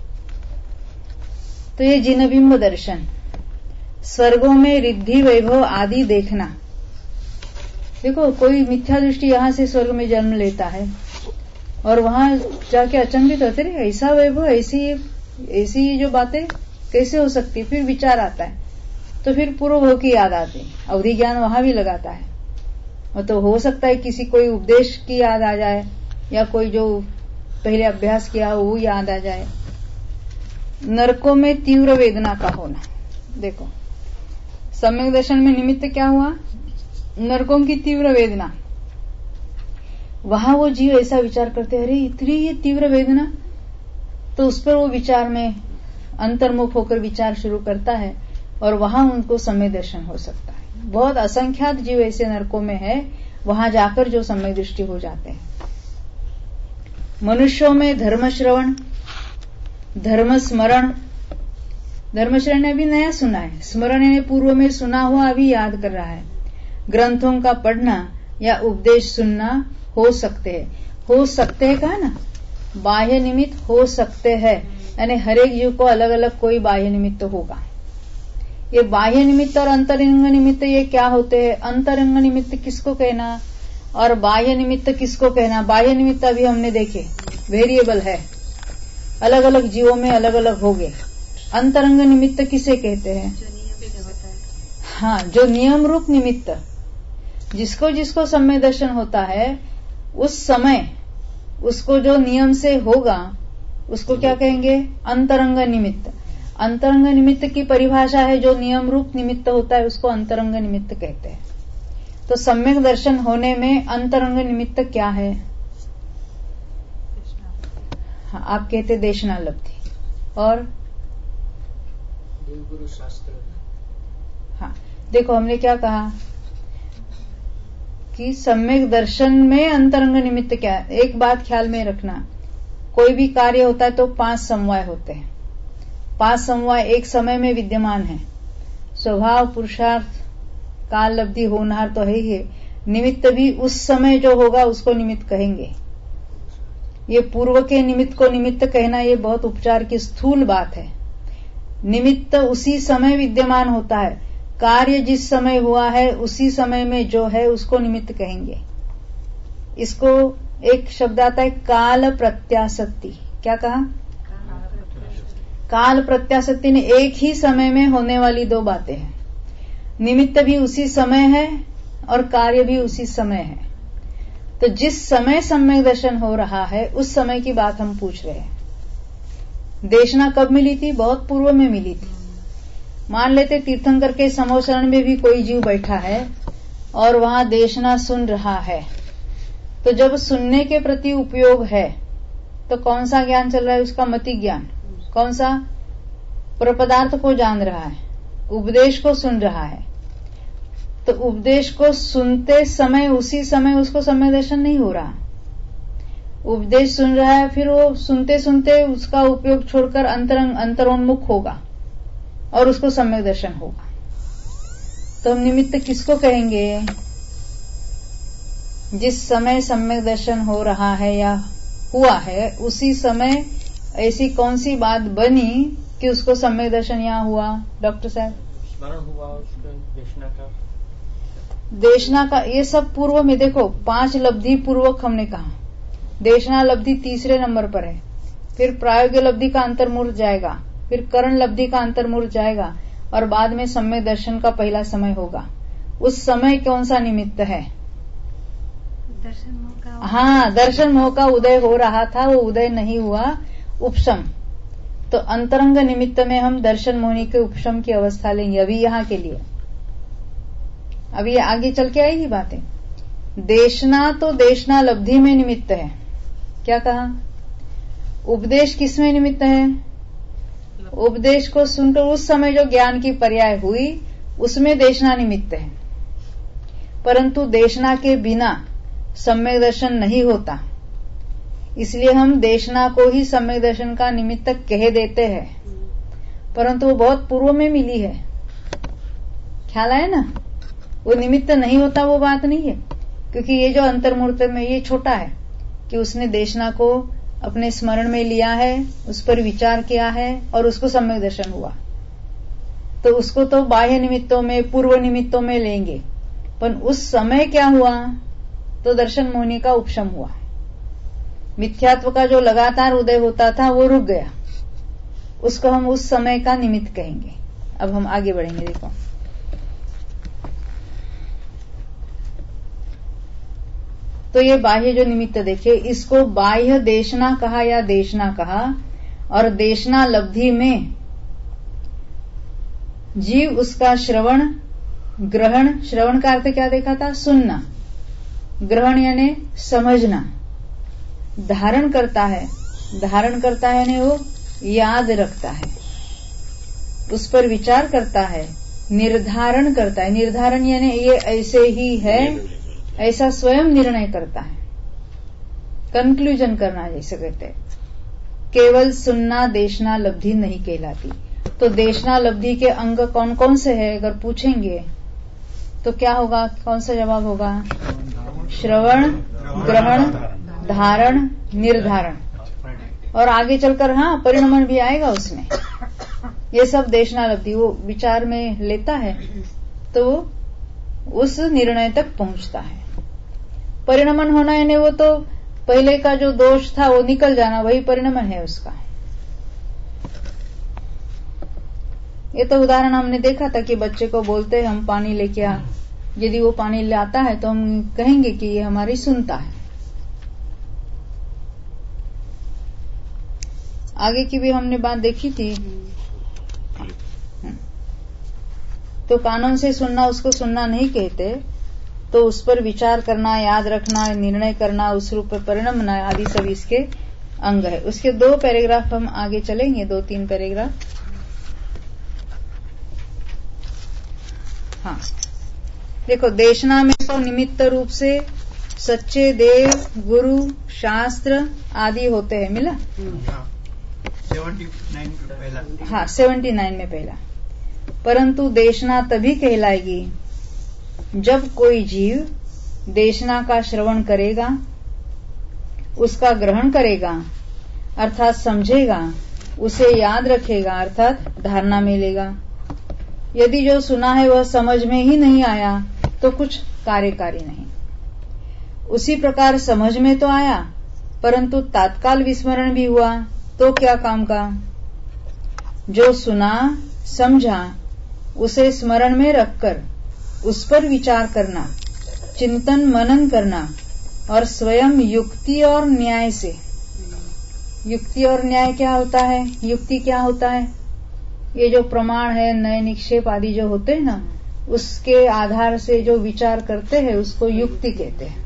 तो ये जिनबिंब दर्शन, स्वर्गों में रिद्धि वैभव आदि देखना। देखो, कोई मिथ्या दृष्टि यहां से स्वर्ग में जन्म लेता है और वहां जाके अचंभित होते रहे, ऐसा वैभव, ऐसी ऐसी जो बातें कैसे हो सकती। फिर विचार आता है, तो फिर पूर्व भव की याद आती है, अवधि ज्ञान वहां भी लगाता है। और तो हो सकता है किसी कोई उपदेश की याद आ जाए, या कोई जो पहले अभ्यास किया हो वो याद आ जाए। नरकों में तीव्र वेदना का होना, देखो सम्यक दर्शन में निमित्त क्या हुआ, नरकों की तीव्र वेदना। वहां वो जीव ऐसा विचार करते, अरे इतनी ये तीव्र वेदना, तो उस पर वो विचार में अंतर्मुख होकर विचार शुरू करता है, और वहां उनको सम्यक दर्शन हो सकता है। बहुत असंख्यात जीव ऐसे नरकों में है, वहां जाकर जो सम्यक दृष्टि हो जाते हैं। मनुष्यों में धर्म श्रवण, धर्म स्मरण, धर्म श्रवण ने अभी नया सुना है, स्मरण ने पूर्व में सुना हुआ अभी याद कर रहा है। ग्रंथों का पढ़ना या उपदेश सुनना हो सकते हैं, हो सकते हैं कहा ना, बाह्य निमित्त हो सकते हैं, यानी हर एक जीव को अलग अलग कोई बाह्य निमित्त होगा। ये बाह्य निमित्त और अंतरंग निमित्त ये क्या होते हैं, अंतरंग निमित्त किसको कहना और बाह्य निमित्त किसको कहना। बाह्य निमित्त अभी हमने देखे वेरिएबल है, अलग अलग जीवों में अलग अलग हो गए। अंतरंग निमित्त किसे कहते हैं? जो नियम से होता है। हाँ, जो नियम रूप निमित्त, जिसको जिसको सम्यक दर्शन होता है उस समय उसको जो नियम से होगा उसको क्या कहेंगे? अंतरंग निमित्त। अंतरंग निमित्त की परिभाषा है जो नियम रूप निमित्त होता है उसको अंतरंग निमित्त कहते हैं। तो सम्यक दर्शन होने में अंतरंग निमित्त क्या है? हाँ, आप कहते देशनालब्धि। और देवगुरु शास्त्र। हाँ, देखो हमने क्या कहा कि सम्यक दर्शन में अंतरंग निमित्त क्या है। एक बात ख्याल में रखना, कोई भी कार्य होता है तो पांच समवाय होते हैं। पांच समवाय एक समय में विद्यमान है। स्वभाव, पुरुषार्थ, काल, लब्धि, होनहार तो है ही है। निमित्त भी उस समय जो होगा उसको निमित्त कहेंगे। ये पूर्व के निमित्त को निमित्त कहना ये बहुत उपचार की स्थूल बात है। निमित्त उसी समय विद्यमान होता है। कार्य जिस समय हुआ है उसी समय में जो है उसको निमित्त कहेंगे। इसको एक शब्द आता है काल प्रत्याशक्ति। क्या कहा? काल प्रत्याशक्ति ने एक ही समय में होने वाली दो बातें हैं। निमित्त भी उसी समय है और कार्य भी उसी समय है। तो जिस समय सम्यक दर्शन हो रहा है उस समय की बात हम पूछ रहे हैं। देशना कब मिली थी? बहुत पूर्व में मिली थी। मान लेते तीर्थंकर के समोशरण में भी कोई जीव बैठा है और वहां देशना सुन रहा है, तो जब सुनने के प्रति उपयोग है तो कौन सा ज्ञान चल रहा है? उसका मति ज्ञान। कौन सा? परपदार्थ को जान रहा है, उपदेश को सुन रहा है। तो उपदेश को सुनते समय उसी समय उसको सम्यक दर्शन नहीं हो रहा। उपदेश सुन रहा है, फिर वो सुनते सुनते उसका उपयोग छोड़कर अंतरंग अंतरोन्मुख होगा और उसको सम्यक दर्शन होगा। तो हम निमित्त किसको कहेंगे? जिस समय सम्यक दर्शन हो रहा है या हुआ है उसी समय ऐसी कौन सी बात बनी कि उसको सम्यक दर्शन यहाँ हुआ? डॉक्टर साहब, स्मरण हुआ उसका, देशना का। देशना का ये सब पूर्व में। देखो पांच लब्धि पूर्वक हमने कहा, देशना लब्धि तीसरे नंबर पर है। फिर प्रायोगिक लब्धि का अंतर्मूर्त जाएगा, फिर करण लब्धि का अंतर्मूर्त जाएगा और बाद में सम्यक दर्शन का पहला समय होगा। उस समय कौन सा निमित्त है? दर्शन मोह का। हाँ, दर्शन मोह का उदय हो रहा था, वो उदय नहीं हुआ, उपशम। तो अंतरंग निमित्त में हम दर्शन मोहिनी के उपशम की अवस्था लेंगे अभी यहाँ के लिए। अभी आगे चल के आएगी बातें। देशना तो देशना लब्धि में निमित्त है। क्या कहा? उपदेश किसमें निमित्त है? उपदेश को सुनकर उस समय जो ज्ञान की पर्याय हुई उसमें देशना निमित्त है। परंतु देशना के बिना सम्यक दर्शन नहीं होता, इसलिए हम देशना को ही सम्यक दर्शन का निमित्त कह देते हैं। परंतु वो बहुत पूर्व में मिली है। ख्याल आया ना? वो निमित्त नहीं होता वो बात नहीं है, क्योंकि ये जो अंतर्मूर्त में ये छोटा है कि उसने देशना को अपने स्मरण में लिया है, उस पर विचार किया है और उसको सम्यक दर्शन हुआ। तो उसको तो बाह्य निमित्तों में, पूर्व निमित्तों में लेंगे, पर उस समय क्या हुआ? तो दर्शन मोहिनी का उपशम हुआ। मिथ्यात्व का जो लगातार उदय होता था वो रुक गया, उसको हम उस समय का निमित्त कहेंगे। अब हम आगे बढ़ेंगे। देखो तो ये बाह्य जो निमित्त देखे, इसको बाह्य देशना कहा या देशना कहा। और देशना लब्धि में जीव उसका श्रवण, ग्रहण, श्रवण का अर्थ क्या देखा था? सुनना। ग्रहण यानी समझना। धारण करता है, धारण करता है यानी वो याद रखता है, उस पर विचार करता है, निर्धारण करता है। निर्धारण यानी ये ऐसे ही है, ऐसा स्वयं निर्णय करता है। कंक्लूजन करना जैसे कहते हैं। केवल सुनना देशना लब्धि नहीं कहलाती। तो देशना लब्धि के अंग कौन कौन से हैं अगर पूछेंगे तो क्या होगा? कौन सा जवाब होगा? श्रवण, ग्रहण, धारण, निर्धारण। और आगे चलकर हाँ परिणमन भी आएगा उसमें। ये सब देशना लब्धि वो विचार में लेता है तो वो उस निर्णय तक पहुंचता है। परिणमन होना यानी वो तो पहले का जो दोष था वो निकल जाना, वही परिणमन है उसका। ये तो उदाहरण हमने देखा था कि बच्चे को बोलते हैं हम पानी लेके आ, यदि वो पानी लाता है तो हम कहेंगे कि ये हमारी सुनता है। आगे की भी हमने बात देखी थी। तो कानों से सुनना उसको सुनना नहीं कहते, तो उस पर विचार करना, याद रखना, निर्णय करना, उस रूप पर परिणमन आदि सब इसके अंग है। उसके दो पैराग्राफ हम आगे चलेंगे, दो तीन पैराग्राफ। हाँ देखो, देशना में तो निमित्त रूप से सच्चे देव, गुरु, शास्त्र आदि होते हैं। मिला? सेवेंटी नाइन पहला। हाँ, सेवेंटी नाइन में पहला। परंतु देशना तभी कहलाएगी जब कोई जीव देशना का श्रवण करेगा, उसका ग्रहण करेगा अर्थात समझेगा, उसे याद रखेगा अर्थात धारणा में लेगा। यदि जो सुना है वह समझ में ही नहीं आया तो कुछ कार्यकारी नहीं। उसी प्रकार समझ में तो आया परंतु तात्काल विस्मरण भी हुआ तो क्या काम का। जो सुना समझा उसे स्मरण में रखकर उस पर विचार करना, चिंतन मनन करना और स्वयं युक्ति और न्याय से। युक्ति और न्याय क्या होता है? युक्ति क्या होता है? ये जो प्रमाण है, नए निक्षेप आदि जो होते हैं ना, उसके आधार से जो विचार करते हैं उसको युक्ति कहते हैं।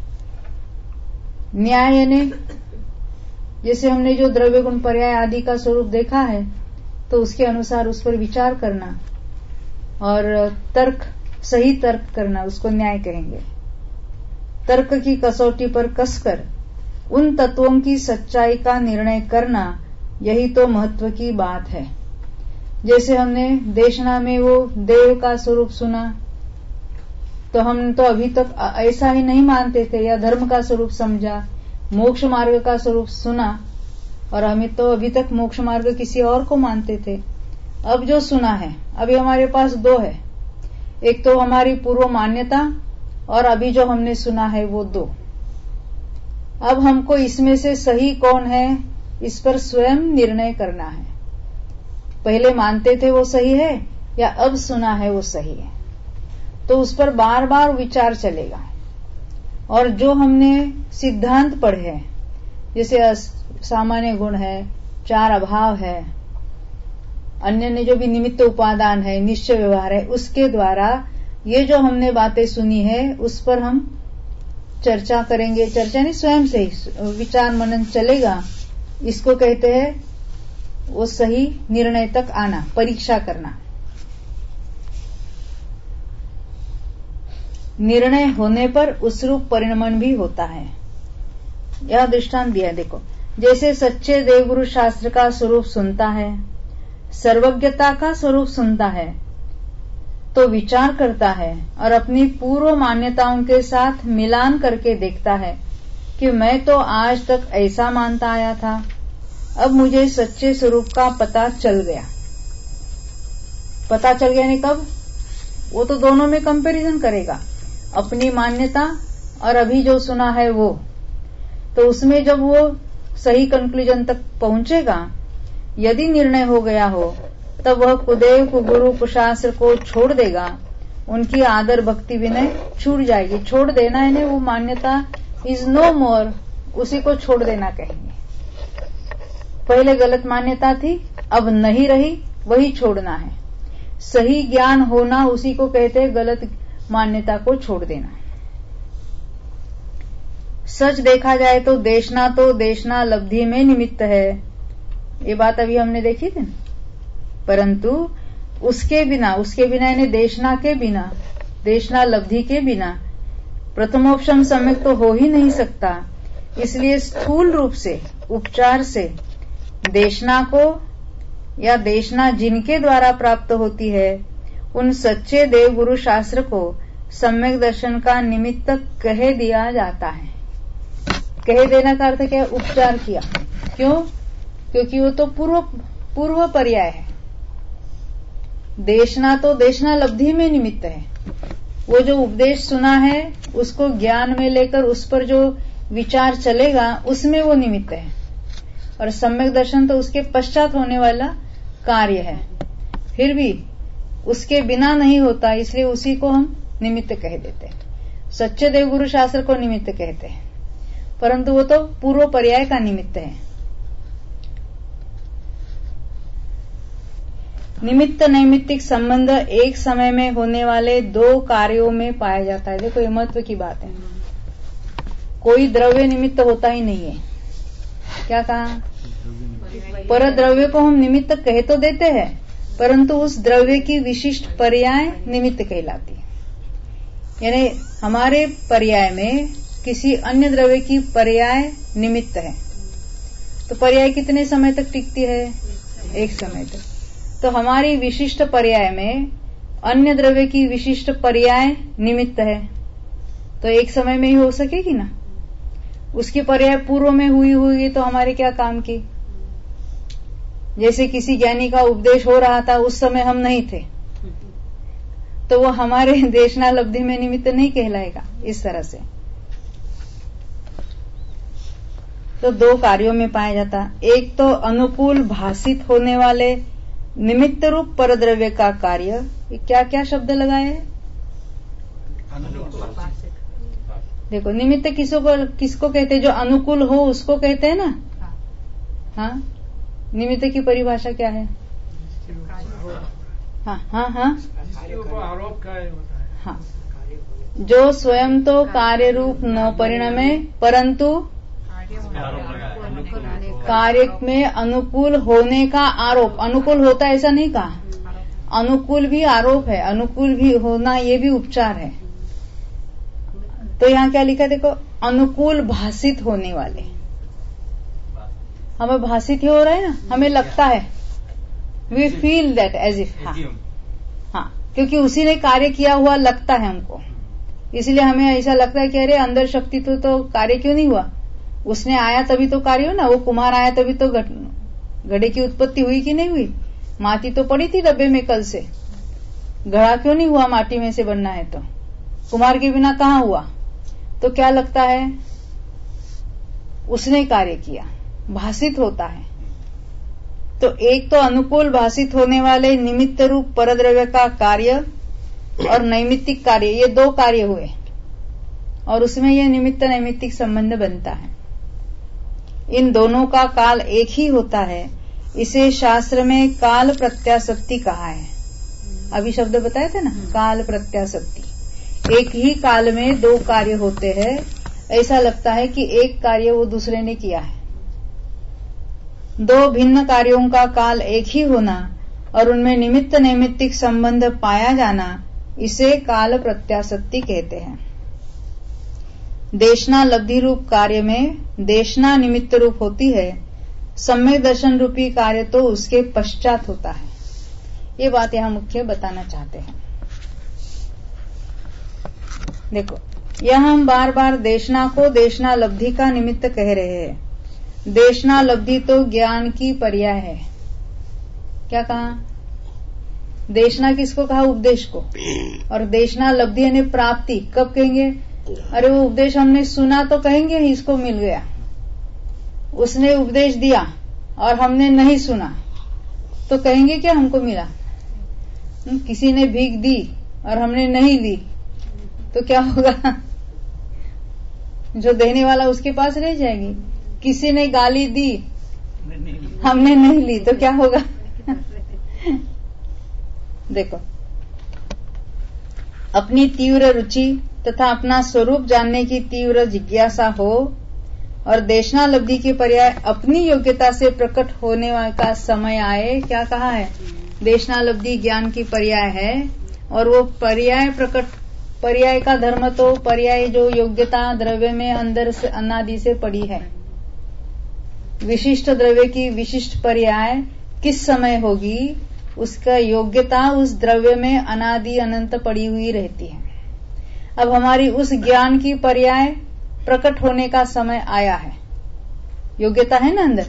न्याय यानी जैसे हमने जो द्रव्य गुण पर्याय आदि का स्वरूप देखा है तो उसके अनुसार उस पर विचार करना और तर्क, सही तर्क करना, उसको न्याय कहेंगे। तर्क की कसौटी पर कसकर उन तत्वों की सच्चाई का निर्णय करना, यही तो महत्व की बात है। जैसे हमने देशना में वो देव का स्वरूप सुना तो हम तो अभी तक ऐसा ही नहीं मानते थे, या धर्म का स्वरूप समझा, मोक्ष मार्ग का स्वरूप सुना और हमें तो अभी तक मोक्ष मार्ग किसी और को मानते थे। अब जो सुना है, अभी हमारे पास दो है, एक तो हमारी पूर्व मान्यता और अभी जो हमने सुना है वो दो। अब हमको इसमें से सही कौन है इस पर स्वयं निर्णय करना है। पहले मानते थे वो सही है या अब सुना है वो सही है, तो उस पर बार बार विचार चलेगा। और जो हमने सिद्धांत पढ़े हैं, जैसे सामान्य गुण है, चार अभाव है, अन्य ने जो भी निमित्त उपादान है, निश्चय व्यवहार है, उसके द्वारा ये जो हमने बातें सुनी है उस पर हम चर्चा करेंगे। चर्चा नहीं, स्वयं से ही विचार मनन चलेगा। इसको कहते हैं वो सही निर्णय तक आना, परीक्षा करना। निर्णय होने पर उस रूप परिणमन भी होता है। यह दृष्टांत दिया, देखो, जैसे सच्चे देवगुरु शास्त्र का स्वरूप सुनता है, सर्वज्ञता का स्वरूप सुनता है, तो विचार करता है और अपनी पूर्व मान्यताओं के साथ मिलान करके देखता है कि मैं तो आज तक ऐसा मानता आया था, अब मुझे सच्चे स्वरूप का पता चल गया। पता चल गया नहीं कब? वो तो दोनों में कंपैरिजन करेगा, अपनी मान्यता और अभी जो सुना है वो। तो उसमें जब वो सही कंक्लूजन तक पहुंचेगा, यदि निर्णय हो गया हो, तब वह कुदेव, कुगुरु, कुशास्त्र को छोड़ देगा। उनकी आदर भक्ति विनय छूट जाएगी। छोड़ देना है ना, वो मान्यता इज नो मोर, उसी को छोड़ देना कहेंगे। पहले गलत मान्यता थी, अब नहीं रही, वही छोड़ना है। सही ज्ञान होना उसी को कहते हैं गलत मान्यता को छोड़ देना। सच देखा जाए तो देशना तो देशना लब्धि में निमित्त है, ये बात अभी हमने देखी थी। परंतु उसके बिना, उसके बिना यानी देशना के बिना, देशना लब्धि के बिना प्रथमोपशम सम्यक तो हो ही नहीं सकता। इसलिए स्थूल रूप से, उपचार से देशना को या देशना जिनके द्वारा प्राप्त होती है, उन सच्चे देव गुरु शास्त्र को सम्यक दर्शन का निमित्त कह दिया जाता है। कह देना का अर्थ क्या है? उपचार किया। क्यों? क्योंकि वो तो पूर्व पूर्व पर्याय है। देशना तो देशना लब्धि में निमित्त है। वो जो उपदेश सुना है उसको ज्ञान में लेकर उस पर जो विचार चलेगा उसमें वो निमित्त है, और सम्यक दर्शन तो उसके पश्चात होने वाला कार्य है। फिर भी उसके बिना नहीं होता, इसलिए उसी को हम निमित्त कह देते हैं। सच्चे देव गुरु शास्त्र को निमित्त कहते हैं, परंतु वो तो पूर्व पर्याय का निमित्त है। निमित्त नैमित्तिक संबंध एक समय में होने वाले दो कार्यों में पाया जाता है। देखो ये महत्व की बात है। कोई द्रव्य निमित्त होता ही नहीं है। क्या कहा? पर द्रव्य को हम निमित्त कह तो देते हैं, परंतु उस द्रव्य की विशिष्ट पर्याय निमित्त कहलाती है। यानी हमारे पर्याय में किसी अन्य द्रव्य की पर्याय निमित्त है, तो पर्याय कितने समय तक टिकती है? एक समय तक। तो हमारी विशिष्ट पर्याय में अन्य द्रव्य की विशिष्ट पर्याय निमित्त है, तो एक समय में ही हो सकेगी ना। उसकी पर्याय पूर्व में हुई हुई तो हमारे क्या काम की? जैसे किसी ज्ञानी का उपदेश हो रहा था, उस समय हम नहीं थे, तो वो हमारे देशनालब्धि में निमित्त नहीं कहलाएगा। इस तरह से तो दो कार्यों में पाया जाता। एक तो अनुकूल भाषित होने वाले निमित्त रूप परद्रव्य का कार्य। क्या क्या शब्द लगाए हैं? देखो, निमित्त किसको किसको कहते हैं? जो अनुकूल हो उसको कहते हैं ना। हाँ, निमित्त की परिभाषा क्या है? हाँ हाँ हाँ आरोप का होता है। हाँ, जो स्वयं तो कार्य रूप न परिणमे, परंतु कार्य में अनुकूल होने का आरोप। अनुकूल होता ऐसा नहीं कहा, अनुकूल भी आरोप है, अनुकूल भी होना ये भी उपचार है। तो यहाँ क्या लिखा? देखो, अनुकूल भाषित होने वाले। हमें भाषित ही हो रहा है ना, हमें लगता है, we feel that as if. हाँ हाँ, क्योंकि उसी ने कार्य किया हुआ लगता है हमको, इसलिए हमें ऐसा लगता है कि अरे अंदर शक्ति तो, तो कार्य क्यों नहीं हुआ? उसने आया तभी तो कार्य हो ना। वो कुमार आया तभी तो घड़े की उत्पत्ति हुई कि नहीं हुई? माटी तो पड़ी थी डब्बे में कल से, घड़ा क्यों नहीं हुआ? माटी में से बनना है तो कुमार के बिना कहाँ हुआ? तो क्या लगता है? उसने कार्य किया, भाषित होता है। तो एक तो अनुकूल भाषित होने वाले निमित्त रूप परद्रव्य का कार्य और नैमित्तिक कार्य, ये दो कार्य हुए, और उसमें यह निमित्त नैमित्तिक संबंध बनता है। इन दोनों का काल एक ही होता है, इसे शास्त्र में काल प्रत्याशक्ति कहा है। अभी शब्द बताए थे ना, काल प्रत्याशक्ति। एक ही काल में दो कार्य होते हैं, ऐसा लगता है कि एक कार्य वो दूसरे ने किया है। दो भिन्न कार्यों का काल एक ही होना और उनमें निमित्त नैमित्तिक संबंध पाया जाना, इसे काल प्रत्याशक्ति कहते हैं। देशना लब्धि रूप कार्य में देशना निमित्त रूप होती है, सम्यक दर्शन रूपी कार्य तो उसके पश्चात होता है। ये बात यहाँ मुख्य बताना चाहते हैं। देखो, यहाँ हम बार बार देशना को देशना लब्धि का निमित्त कह रहे हैं। देशना लब्धि तो ज्ञान की पर्याय है। क्या कहा? देशना किसको कहा? उपदेश को। और देशना लब्धि यानी प्राप्ति। कब कहेंगे? अरे वो उपदेश हमने सुना तो कहेंगे इसको मिल गया। उसने उपदेश दिया और हमने नहीं सुना तो कहेंगे क्या हमको मिला? किसी ने भीख दी और हमने नहीं ली तो क्या होगा? जो देने वाला उसके पास रह जाएगी। किसी ने गाली दी, हमने नहीं ली तो क्या होगा? देखो, अपनी तीव्र रुचि तथा अपना स्वरूप जानने की तीव्र जिज्ञासा हो और देशना लब्धि के पर्याय अपनी योग्यता से प्रकट होने का समय आए। क्या कहा है? देशना लब्धि ज्ञान की पर्याय है और वो पर्याय प्रकट, पर्याय का धर्म तो पर्याय जो योग्यता द्रव्य में अंदर से अनादि से पड़ी है। विशिष्ट द्रव्य की विशिष्ट पर्याय किस समय होगी? उसका योग्यता उस द्रव्य में अनादि अनंत पड़ी हुई रहती है। अब हमारी उस ज्ञान की पर्याय प्रकट होने का समय आया है। योग्यता है ना अंदर,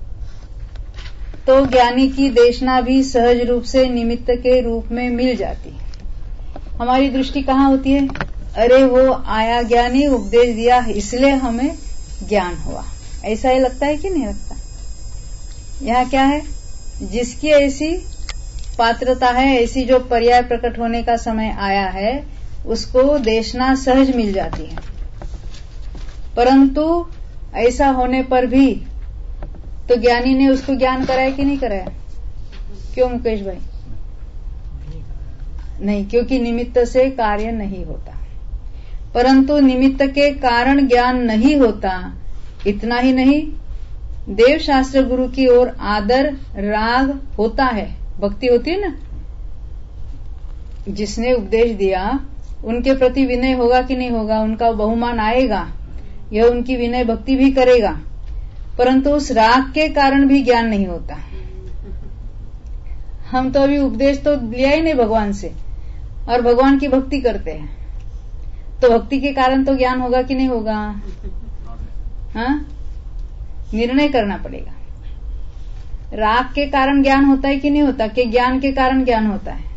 तो ज्ञानी की देशना भी सहज रूप से निमित्त के रूप में मिल जाती है। हमारी दृष्टि कहाँ होती है? अरे वो आया ज्ञानी, उपदेश दिया, इसलिए हमें ज्ञान हुआ। ऐसा ही लगता है कि नहीं लगता? यहाँ क्या है? जिसकी ऐसी पात्रता है, ऐसी जो पर्याय प्रकट होने का समय आया है, उसको देशना सहज मिल जाती है। परंतु ऐसा होने पर भी तो ज्ञानी ने उसको ज्ञान कराया कि नहीं कराया? क्यों मुकेश भाई? नहीं, क्योंकि निमित्त से कार्य नहीं होता। परंतु निमित्त के कारण ज्ञान नहीं होता। इतना ही नहीं, देव शास्त्र गुरु की ओर आदर राग होता है, भक्ति होती है ना। जिसने उपदेश दिया उनके प्रति विनय होगा कि नहीं होगा? उनका बहुमान आएगा, यह उनकी विनय भक्ति भी करेगा। परंतु उस राग के कारण भी ज्ञान नहीं होता। हम तो अभी उपदेश तो लिया ही नहीं भगवान से और भगवान की भक्ति करते हैं, तो भक्ति के कारण तो ज्ञान होगा कि नहीं होगा? हाँ, निर्णय करना पड़ेगा। राग के कारण ज्ञान होता है कि नहीं होता? कि ज्ञान के कारण ज्ञान होता है?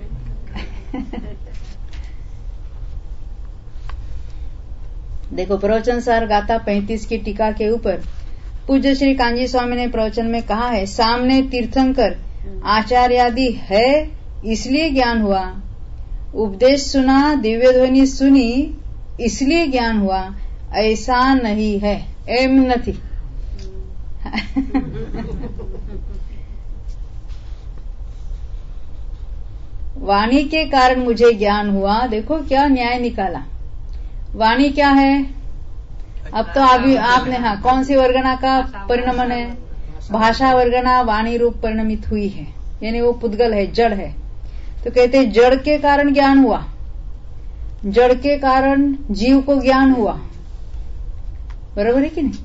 देखो, प्रवचन सार गाथा पैंतीस की टीका के ऊपर पूज्य श्री कांजी स्वामी ने प्रवचन में कहा है, सामने तीर्थंकर आचार्यादि है इसलिए ज्ञान हुआ, उपदेश सुना, दिव्य ध्वनि सुनी इसलिए ज्ञान हुआ, ऐसा नहीं है। एम नहीं। वाणी के कारण मुझे ज्ञान हुआ। देखो क्या न्याय निकाला। वाणी क्या है? अब तो अभी आपने, हाँ, कौन सी वर्गणा का परिणमन है? भाषा वर्गणा वाणी रूप परिणमित हुई है, यानी वो पुद्गल है, जड़ है। तो कहते हैं जड़ के कारण ज्ञान हुआ, जड़ के कारण जीव को ज्ञान हुआ। बराबर है कि नहीं?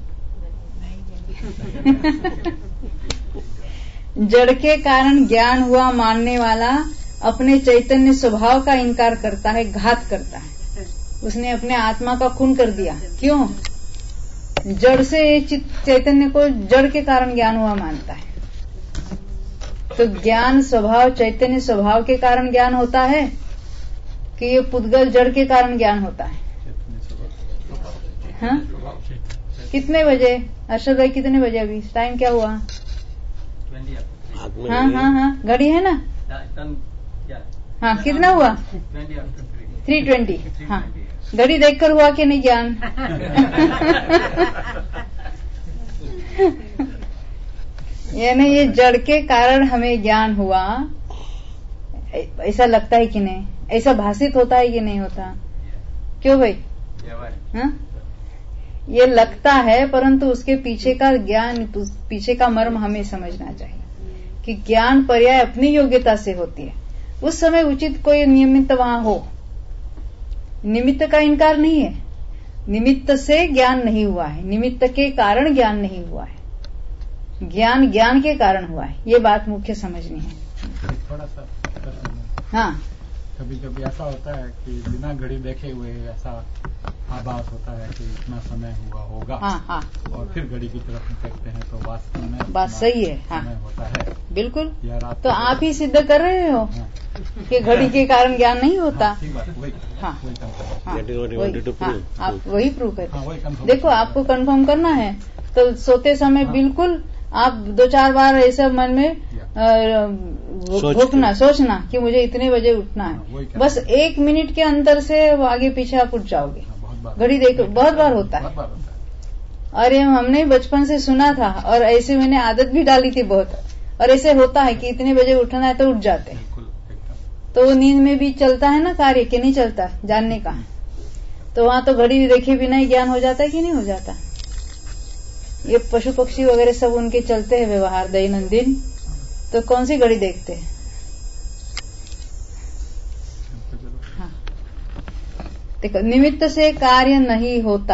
जड़ के कारण ज्ञान हुआ मानने वाला अपने चैतन्य स्वभाव का इनकार करता है, घात करता है। उसने अपने आत्मा का खून कर दिया। क्यों? जड़ से चैतन्य को जड़ के कारण ज्ञान हुआ मानता है। तो ज्ञान स्वभाव, चैतन्य स्वभाव के कारण ज्ञान होता है कि ये पुद्गल जड़ के कारण ज्ञान होता है? हाँ? कितने बजे अर्षद भाई? कितने बजे? अभी टाइम क्या हुआ? हाँ हाँ हाँ, घड़ी है ना? हाँ, कितना हुआ? Three twenty. हाँ, घड़ी देखकर हुआ कि नहीं ज्ञान? यानी ये जड़ के कारण हमें ज्ञान हुआ, ऐसा लगता है कि नहीं? ऐसा भाषित होता है कि नहीं होता? क्यों भाई? हाँ, ये लगता है, परंतु उसके पीछे का ज्ञान, पीछे का मर्म हमें समझना चाहिए कि ज्ञान पर्याय अपनी योग्यता से होती है। उस समय उचित कोई निमित्त वहां हो। निमित्त का इनकार नहीं है, निमित्त से ज्ञान नहीं हुआ है, निमित्त के कारण ज्ञान नहीं हुआ है, ज्ञान ज्ञान के कारण हुआ है। ये बात मुख्य समझनी है। थोड़ा सा हाँ, कभी कभी ऐसा होता है कि बिना घड़ी देखे हुए ऐसा आभास होता है कि इतना समय हुआ होगा। हाँ हाँ, और फिर घड़ी की तरफ देखते हैं तो वास्तव में बात सही है। हाँ, समय होता है। बिल्कुल। यार, तो आप ही सिद्ध कर रहे हो हाँ, कि घड़ी के कारण ज्ञान नहीं होता। हाँ, ठीक बात, वही हाँ, वही confirm हाँ, That is what you वही, wanted to हाँ, prove. आप वही प्रूव करते हाँ, वही हैं। confirm देखो, आपको कंफर्म करना है तो सोते समय हाँ। बिल्कुल आप दो चार बार ऐसा मन में सोच भूखना, के। सोचना कि मुझे इतने बजे उठना हाँ, वही है। करना। बस एक मिनट के अंतर से वो आगे पीछे आप उठ जाओगे। हाँ, बहुत बार घड़ी देखो, बहुत बार होता है। बहुत बार होता है। और ये हमने बचपन से सुना था और ऐसे मैंने आदत भी डाली थी बहुत। और ऐसे होता है कि इतने बजे उठना है तो उठ जाते हैं। बिल्कुल एकदम। तो वो नींद में भी चलता है ना कार्य, कि नहीं चलता जानने का। तो वहां तो घड़ी देखे बिना ही ज्ञान हो जाता है कि नहीं हो जाता? ये पशु पक्षी वगैरह सब उनके चलते हैं व्यवहार दैनंदिन, तो कौन सी घड़ी देखते हैं? हाँ, देखो, निमित्त से कार्य नहीं होता,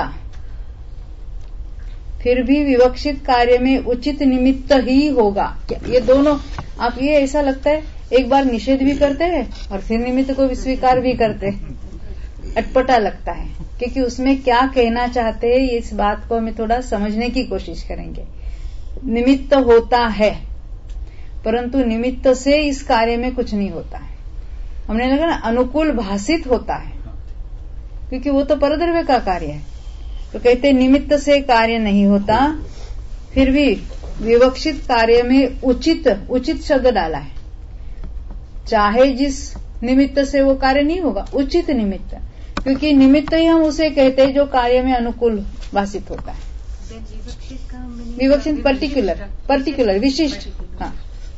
फिर भी विवक्षित कार्य में उचित निमित्त ही होगा। ये दोनों, आप ये ऐसा लगता है एक बार निषेध भी करते हैं और फिर निमित्त को स्वीकार भी करते हैं। अटपटा लगता है, क्योंकि उसमें क्या कहना चाहते हैं इस बात को हमें थोड़ा समझने की कोशिश करेंगे। निमित्त होता है, परंतु निमित्त से इस कार्य में कुछ नहीं होता है। हमने लगा ना, अनुकूल भाषित होता है, क्योंकि वो तो परद्रव्य का कार्य है। तो कहते निमित्त से कार्य नहीं होता, फिर भी विवक्षित कार्य में उचित, उचित शब्द डाला है, चाहे जिस निमित्त से वो कार्य नहीं होगा, उचित निमित्त, क्योंकि निमित्त ही हम उसे कहते हैं जो कार्य में अनुकूल भाषित होता है। विवक्षित पर्टिकुलर, पर्टिकुलर विशिष्ट। हाँ,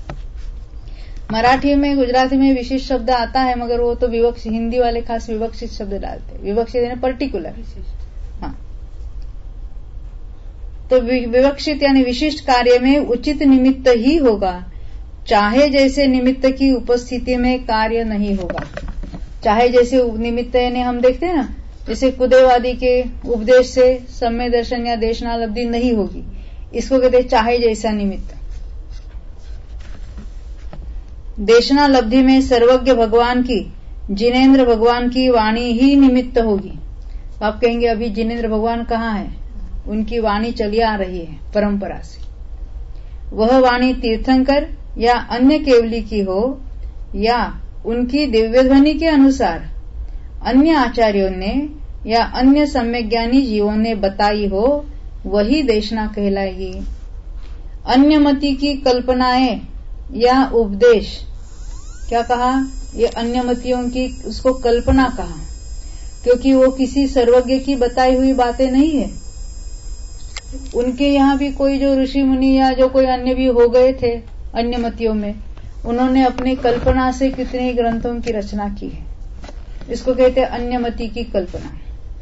मराठी में गुजराती में विशिष्ट शब्द आता है, मगर वो तो विवक्षित, हिंदी वाले खास विवक्षित शब्द डालते हैं। विवक्षित यानी पर्टिकुलर। हाँ, तो विवक्षित यानी विशिष्ट कार्य में उचित निमित्त ही होगा, चाहे जैसे निमित्त की उपस्थिति में कार्य नहीं होगा। चाहे जैसे निमित्त यानी हम देखते हैं ना, जैसे कुदेवादी के उपदेश से सम्य दर्शन या देशनालब्धि नहीं होगी, इसको कहते हैं चाहे जैसा निमित्त। देशनालब्धि में सर्वज्ञ भगवान की, जिनेन्द्र भगवान की वाणी ही निमित्त होगी। आप कहेंगे अभी जिनेन्द्र भगवान कहाँ है? उनकी वाणी चली आ रही है परंपरा से। वह वाणी तीर्थंकर या अन्य केवली की हो, या उनकी दिव्य ध्वनि के अनुसार अन्य आचार्यों ने या अन्य सम्यज्ञानी जीवों ने बताई हो, वही देशना कहलाएगी। अन्य मति की कल्पनाएं या उपदेश, क्या कहा? ये अन्य मतियों की उसको कल्पना कहा, क्योंकि वो किसी सर्वज्ञ की बताई हुई बातें नहीं है। उनके यहाँ भी कोई जो ऋषि मुनि या जो कोई अन्य भी हो गए थे अन्य मतियों में, उन्होंने अपनी कल्पना से कितने ग्रंथों की रचना की है। इसको कहते हैं अन्य मति की कल्पना।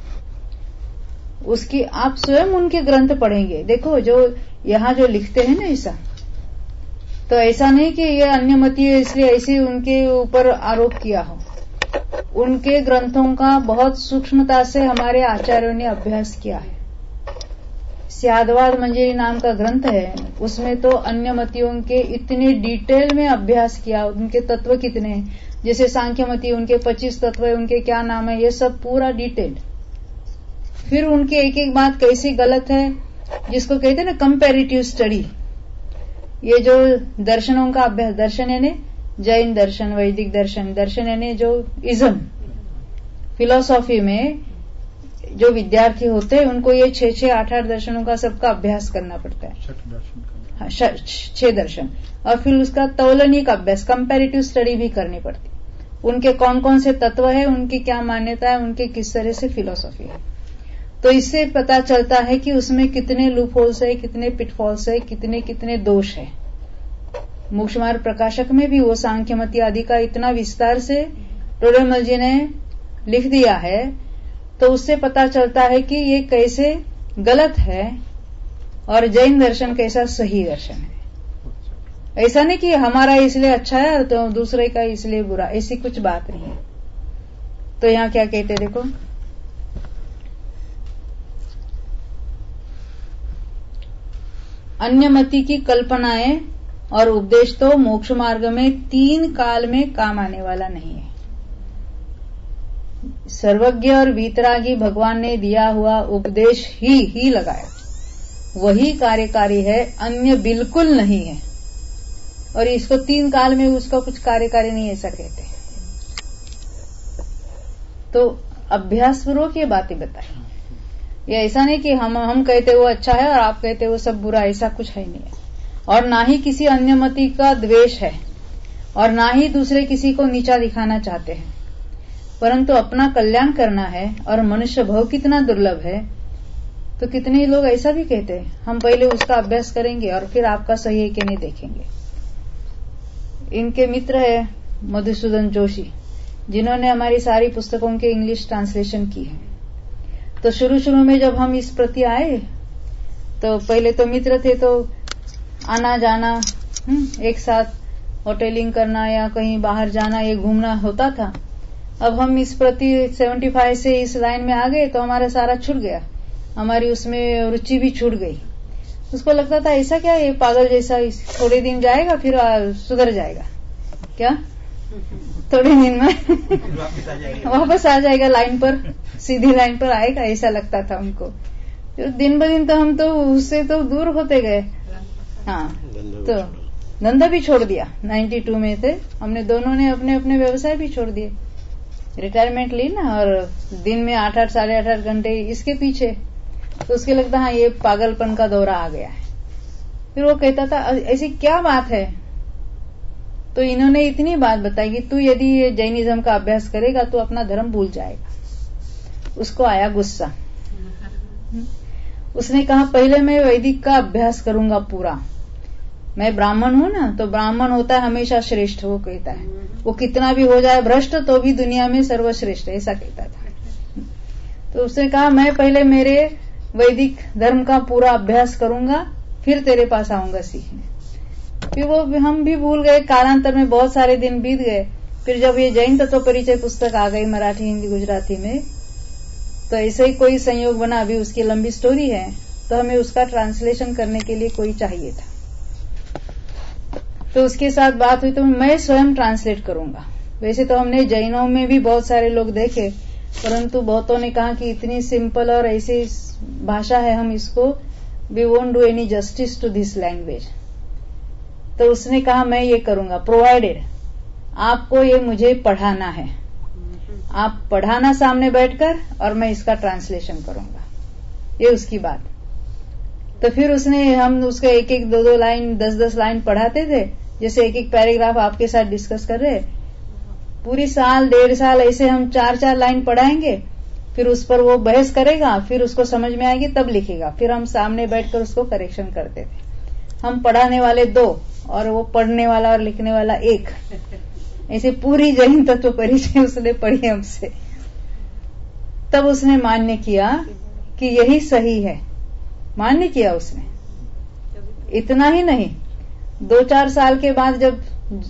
उसकी आप स्वयं उनके ग्रंथ पढ़ेंगे, देखो जो यहाँ जो लिखते हैं ना, ऐसा तो ऐसा नहीं कि ये अन्य मति है इसलिए ऐसे उनके ऊपर आरोप किया हो। उनके ग्रंथों का बहुत सूक्ष्मता से हमारे आचार्यों ने अभ्यास किया है। स्यादवाद मंजरी नाम का ग्रंथ है, उसमें तो अन्य मतियों के इतने डिटेल में अभ्यास किया, उनके तत्व कितने हैं, जैसे सांख्य मति उनके पच्चीस तत्व है, उनके क्या नाम है, ये सब पूरा डिटेल। फिर उनके एक एक बात कैसी गलत है, जिसको कहते हैं ना कंपैरेटिव स्टडी। ये जो दर्शनों का अभ्यास, दर्शन यानी जैन दर्शन, वैदिक दर्शन, दर्शन यानी जो इज्म, फिलोसॉफी में जो विद्यार्थी होते हैं उनको ये छह छह आठ आठ दर्शनों का सबका अभ्यास करना पड़ता है। हाँ, छह दर्शन, और फिर उसका तौलनिक अभ्यास, कंपैरेटिव स्टडी भी करनी पड़ती। उनके कौन कौन से तत्व है, उनकी क्या मान्यता है, उनके किस तरह से फिलोसॉफी है, तो इससे पता चलता है कि उसमें कितने लूप होल्स है, कितने पिटफॉल्स है, कितने कितने दोष है। मोक्ष मार्ग प्रकाशक में भी वो सांख्यमति आदि का इतना विस्तार से टोडरमल जी ने लिख दिया है, तो उससे पता चलता है कि ये कैसे गलत है और जैन दर्शन कैसा सही दर्शन है। ऐसा नहीं कि हमारा इसलिए अच्छा है तो दूसरे का इसलिए बुरा, ऐसी कुछ बात नहीं है। तो यहाँ क्या कहते देखो, अन्य मति की कल्पनाएं और उपदेश तो मोक्ष मार्ग में तीन काल में काम आने वाला नहीं है। सर्वज्ञ और वीतरागी भगवान ने दिया हुआ उपदेश ही ही लगाया, वही कार्यकारी है, अन्य बिल्कुल नहीं है। और इसको तीन काल में उसका कुछ कार्यकारी नहीं, ऐसा कहते हैं। तो अभ्यास पूर्वक ये बातें बताई। ये ऐसा नहीं कि हम हम कहते वो अच्छा है और आप कहते वो सब बुरा, ऐसा कुछ है नहीं है। और ना ही किसी अन्य मति का द्वेष है, और ना ही दूसरे किसी को नीचा दिखाना चाहते हैं, परंतु अपना कल्याण करना है। और मनुष्य भव कितना दुर्लभ है, तो कितने लोग ऐसा भी कहते हैं हम पहले उसका अभ्यास करेंगे और फिर आपका सही है कि नहीं देखेंगे। इनके मित्र है मधुसूदन जोशी, जिन्होंने हमारी सारी पुस्तकों के इंग्लिश ट्रांसलेशन की है। तो शुरू शुरू में जब हम इस प्रति आए, तो पहले तो मित्र थे, तो आना जाना एक साथ होटलिंग करना या कहीं बाहर जाना, ये घूमना होता था। अब हम इस प्रति पचहत्तर से इस लाइन में आ गए तो हमारा सारा छूट गया, हमारी उसमें रुचि भी छूट गई। उसको लगता था ऐसा क्या, ये पागल जैसा थोड़े दिन जाएगा फिर सुधर जाएगा क्या, थोड़े दिन में वापस आ जाएगा लाइन पर, सीधी लाइन पर आएगा, ऐसा लगता था उनको। फिर दिन ब दिन तो हम तो उससे तो दूर होते गए। हाँ, तो धंधा भी छोड़ दिया। बानवे में थे, हमने दोनों ने अपने अपने व्यवसाय भी छोड़ दिए, रिटायरमेंट ली ना, और दिन में आठ आठ साढ़े आठ आठ घंटे इसके पीछे। तो उसके लगता हाँ ये पागलपन का दौरा आ गया है। फिर वो कहता था ऐसी क्या बात है, तो इन्होंने इतनी बात बताई कि तू यदि ये जैनिज्म का अभ्यास करेगा तो अपना धर्म भूल जाएगा। उसको आया गुस्सा। उसने कहा पहले मैं वैदिक का अभ्यास करूंगा पूरा। मैं ब्राह्मण हूं ना, तो ब्राह्मण होता है हमेशा श्रेष्ठ, वो कहता है। वो कितना भी हो जाए भ्रष्ट तो भी दुनिया में सर्वश्रेष्ठ, ऐसा कहता था। तो उसने कहा मैं पहले मेरे वैदिक धर्म का पूरा अभ्यास करूंगा, फिर तेरे पास आऊंगा सीखने। फिर वो हम भी भूल गए। कालांतर में बहुत सारे दिन बीत गए। फिर जब ये जैन तत्व परिचय पुस्तक आ गई मराठी, हिंदी, गुजराती में, तो ऐसे ही कोई संयोग बना। अभी उसकी लंबी स्टोरी है, तो हमें उसका ट्रांसलेशन करने के लिए कोई चाहिए था। तो उसके साथ बात हुई तो मैं स्वयं ट्रांसलेट करूंगा। वैसे तो हमने जैनों में भी बहुत सारे लोग देखे, परंतु बहुतों ने कहा कि इतनी सिंपल और ऐसी भाषा है, हम इसको we won't do any justice to this language. तो उसने कहा मैं ये करूंगा, प्रोवाइडेड आपको ये मुझे पढ़ाना है। आप पढ़ाना सामने बैठकर, और मैं इसका ट्रांसलेशन करूंगा। ये उसकी बात। तो फिर उसने हम उसको एक एक दो दो लाइन दस दस लाइन पढ़ाते थे, जैसे एक एक पैराग्राफ आपके साथ डिस्कस कर रहे। पूरी साल डेढ़ साल ऐसे हम चार चार लाइन पढ़ाएंगे, फिर उस पर वो बहस करेगा, फिर उसको समझ में आएगी तब लिखेगा। फिर हम सामने बैठकर उसको करेक्शन करते थे। हम पढ़ाने वाले दो और वो पढ़ने वाला और लिखने वाला एक। ऐसे पूरी जैन तत्व परिचय उसने पढ़ी हमसे। तब उसने मान्य किया कि यही सही है। मान्य किया उसने। इतना ही नहीं, दो चार साल के बाद जब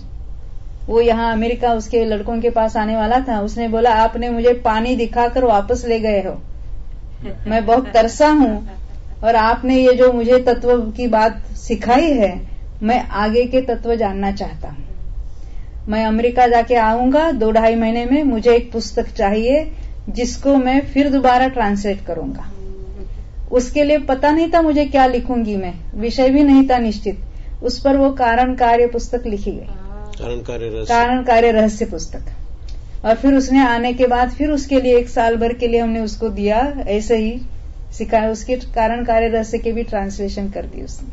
वो यहाँ अमेरिका उसके लड़कों के पास आने वाला था, उसने बोला आपने मुझे पानी दिखाकर वापस ले गए हो, मैं बहुत तरसा हूं, और आपने ये जो मुझे तत्व की बात सिखाई है, मैं आगे के तत्व जानना चाहता हूं। मैं अमेरिका जाके आऊंगा दो ढाई महीने में, मुझे एक पुस्तक चाहिए जिसको मैं फिर दोबारा ट्रांसलेट करूंगा। उसके लिए पता नहीं था मुझे क्या लिखूंगी मैं, विषय भी नहीं था निश्चित। उस पर वो कारण कार्य पुस्तक लिखी गई, कारण कार्य रहस्य कारण कार्य रहस्य पुस्तक। और फिर उसने आने के बाद फिर उसके लिए एक साल भर के लिए हमने उसको दिया, ऐसे ही सिखाया। उसके कारण कार्य रहस्य के भी ट्रांसलेशन कर दी उसने।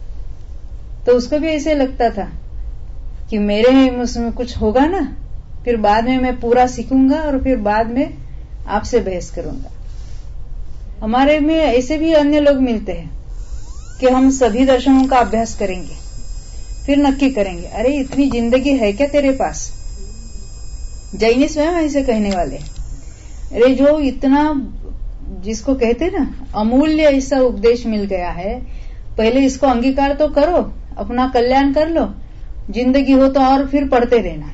तो उसको भी ऐसे लगता था कि मेरे उसमें कुछ होगा ना, फिर बाद में मैं पूरा सीखूंगा और फिर बाद में आपसे बहस करूंगा। हमारे में ऐसे भी अन्य लोग मिलते हैं कि हम सभी दर्शनों का अभ्यास करेंगे, फिर नक्की करेंगे अरे इतनी जिंदगी है क्या तेरे पास। जैनी स्वयं ऐसे कहने वाले, अरे जो इतना जिसको कहते ना अमूल्य ऐसा उपदेश मिल गया है, पहले इसको अंगीकार तो करो, अपना कल्याण कर लो, जिंदगी हो तो और फिर पढ़ते रहना।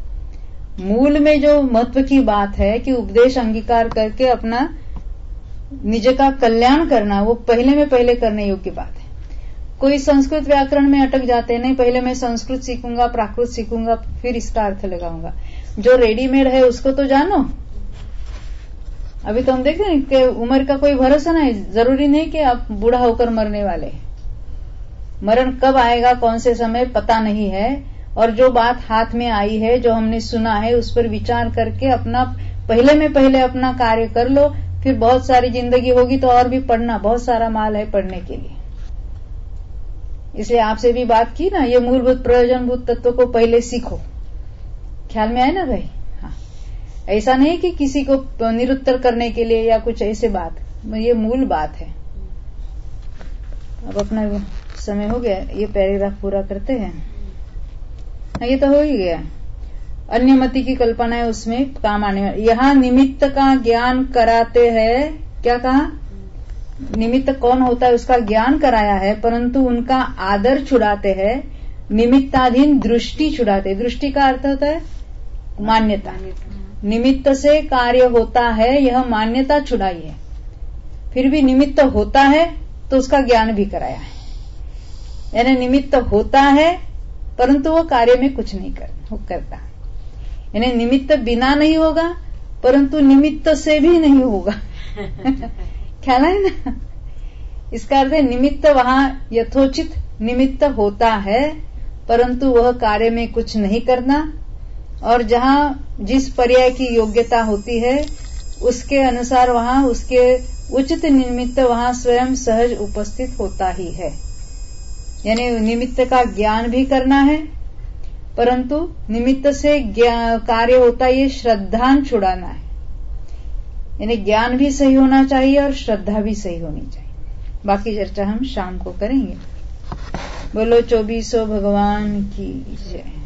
मूल में जो महत्व की बात है कि उपदेश अंगीकार करके अपना निज का कल्याण करना, वो पहले में पहले करने योग्य बात है। कोई संस्कृत व्याकरण में अटक जाते नहीं, पहले मैं संस्कृत सीखूंगा, प्राकृत सीखूंगा, फिर इसका अर्थ लगाऊंगा। जो रेडीमेड है उसको तो जानो। अभी तो हम देख रहे हैं कि उम्र का कोई भरोसा नहीं, जरूरी नहीं कि आप बूढ़ा होकर मरने वाले। मरण कब आएगा, कौन से समय, पता नहीं है। और जो बात हाथ में आई है, जो हमने सुना है, उस पर विचार करके अपना पहले में पहले अपना कार्य कर लो, फिर बहुत सारी जिंदगी होगी तो और भी पढ़ना, बहुत सारा माल है पढ़ने के लिए। इसलिए आपसे भी बात की ना, ये मूलभूत प्रयोजनभूत तत्व को पहले सीखो। ख्याल में आए ना भाई? हाँ, ऐसा नहीं कि किसी को निरुत्तर करने के लिए या कुछ ऐसे बात, ये मूल बात है। अब अपना समय हो गया, ये पैराग्राफ पूरा करते हैं। ये तो हो ही गया। अन्य मति की कल्पना है, उसमें काम आने वाला। यहाँ निमित्त का ज्ञान कराते हैं। क्या कहा? निमित्त कौन होता है उसका ज्ञान कराया है, परंतु उनका आदर छुड़ाते हैं। निमित्ताधीन दृष्टि छुड़ाते। दृष्टि का अर्थ होता है मान्यता। निमित्त से कार्य होता है, यह मान्यता छुड़ाई है। फिर भी निमित्त होता है तो उसका ज्ञान भी कराया है। यानी निमित्त होता है परंतु वो कार्य में कुछ नहीं कर, करता। यानी निमित्त बिना नहीं होगा, परंतु निमित्त से भी नहीं होगा। ख्याल है ना? इसका अर्थ है निमित्त वहां यथोचित निमित्त होता है, परंतु वह कार्य में कुछ नहीं करना। और जहां जिस पर्याय की योग्यता होती है उसके अनुसार वहां उसके उचित निमित्त वहां स्वयं सहज उपस्थित होता ही है। यानी निमित्त का ज्ञान भी करना है परंतु निमित्त से कार्य होता है, ये श्रद्धान छुड़ाना है। यानी ज्ञान भी सही होना चाहिए और श्रद्धा भी सही होनी चाहिए। बाकी चर्चा हम शाम को करेंगे। बोलो चौबीसों भगवान की जय।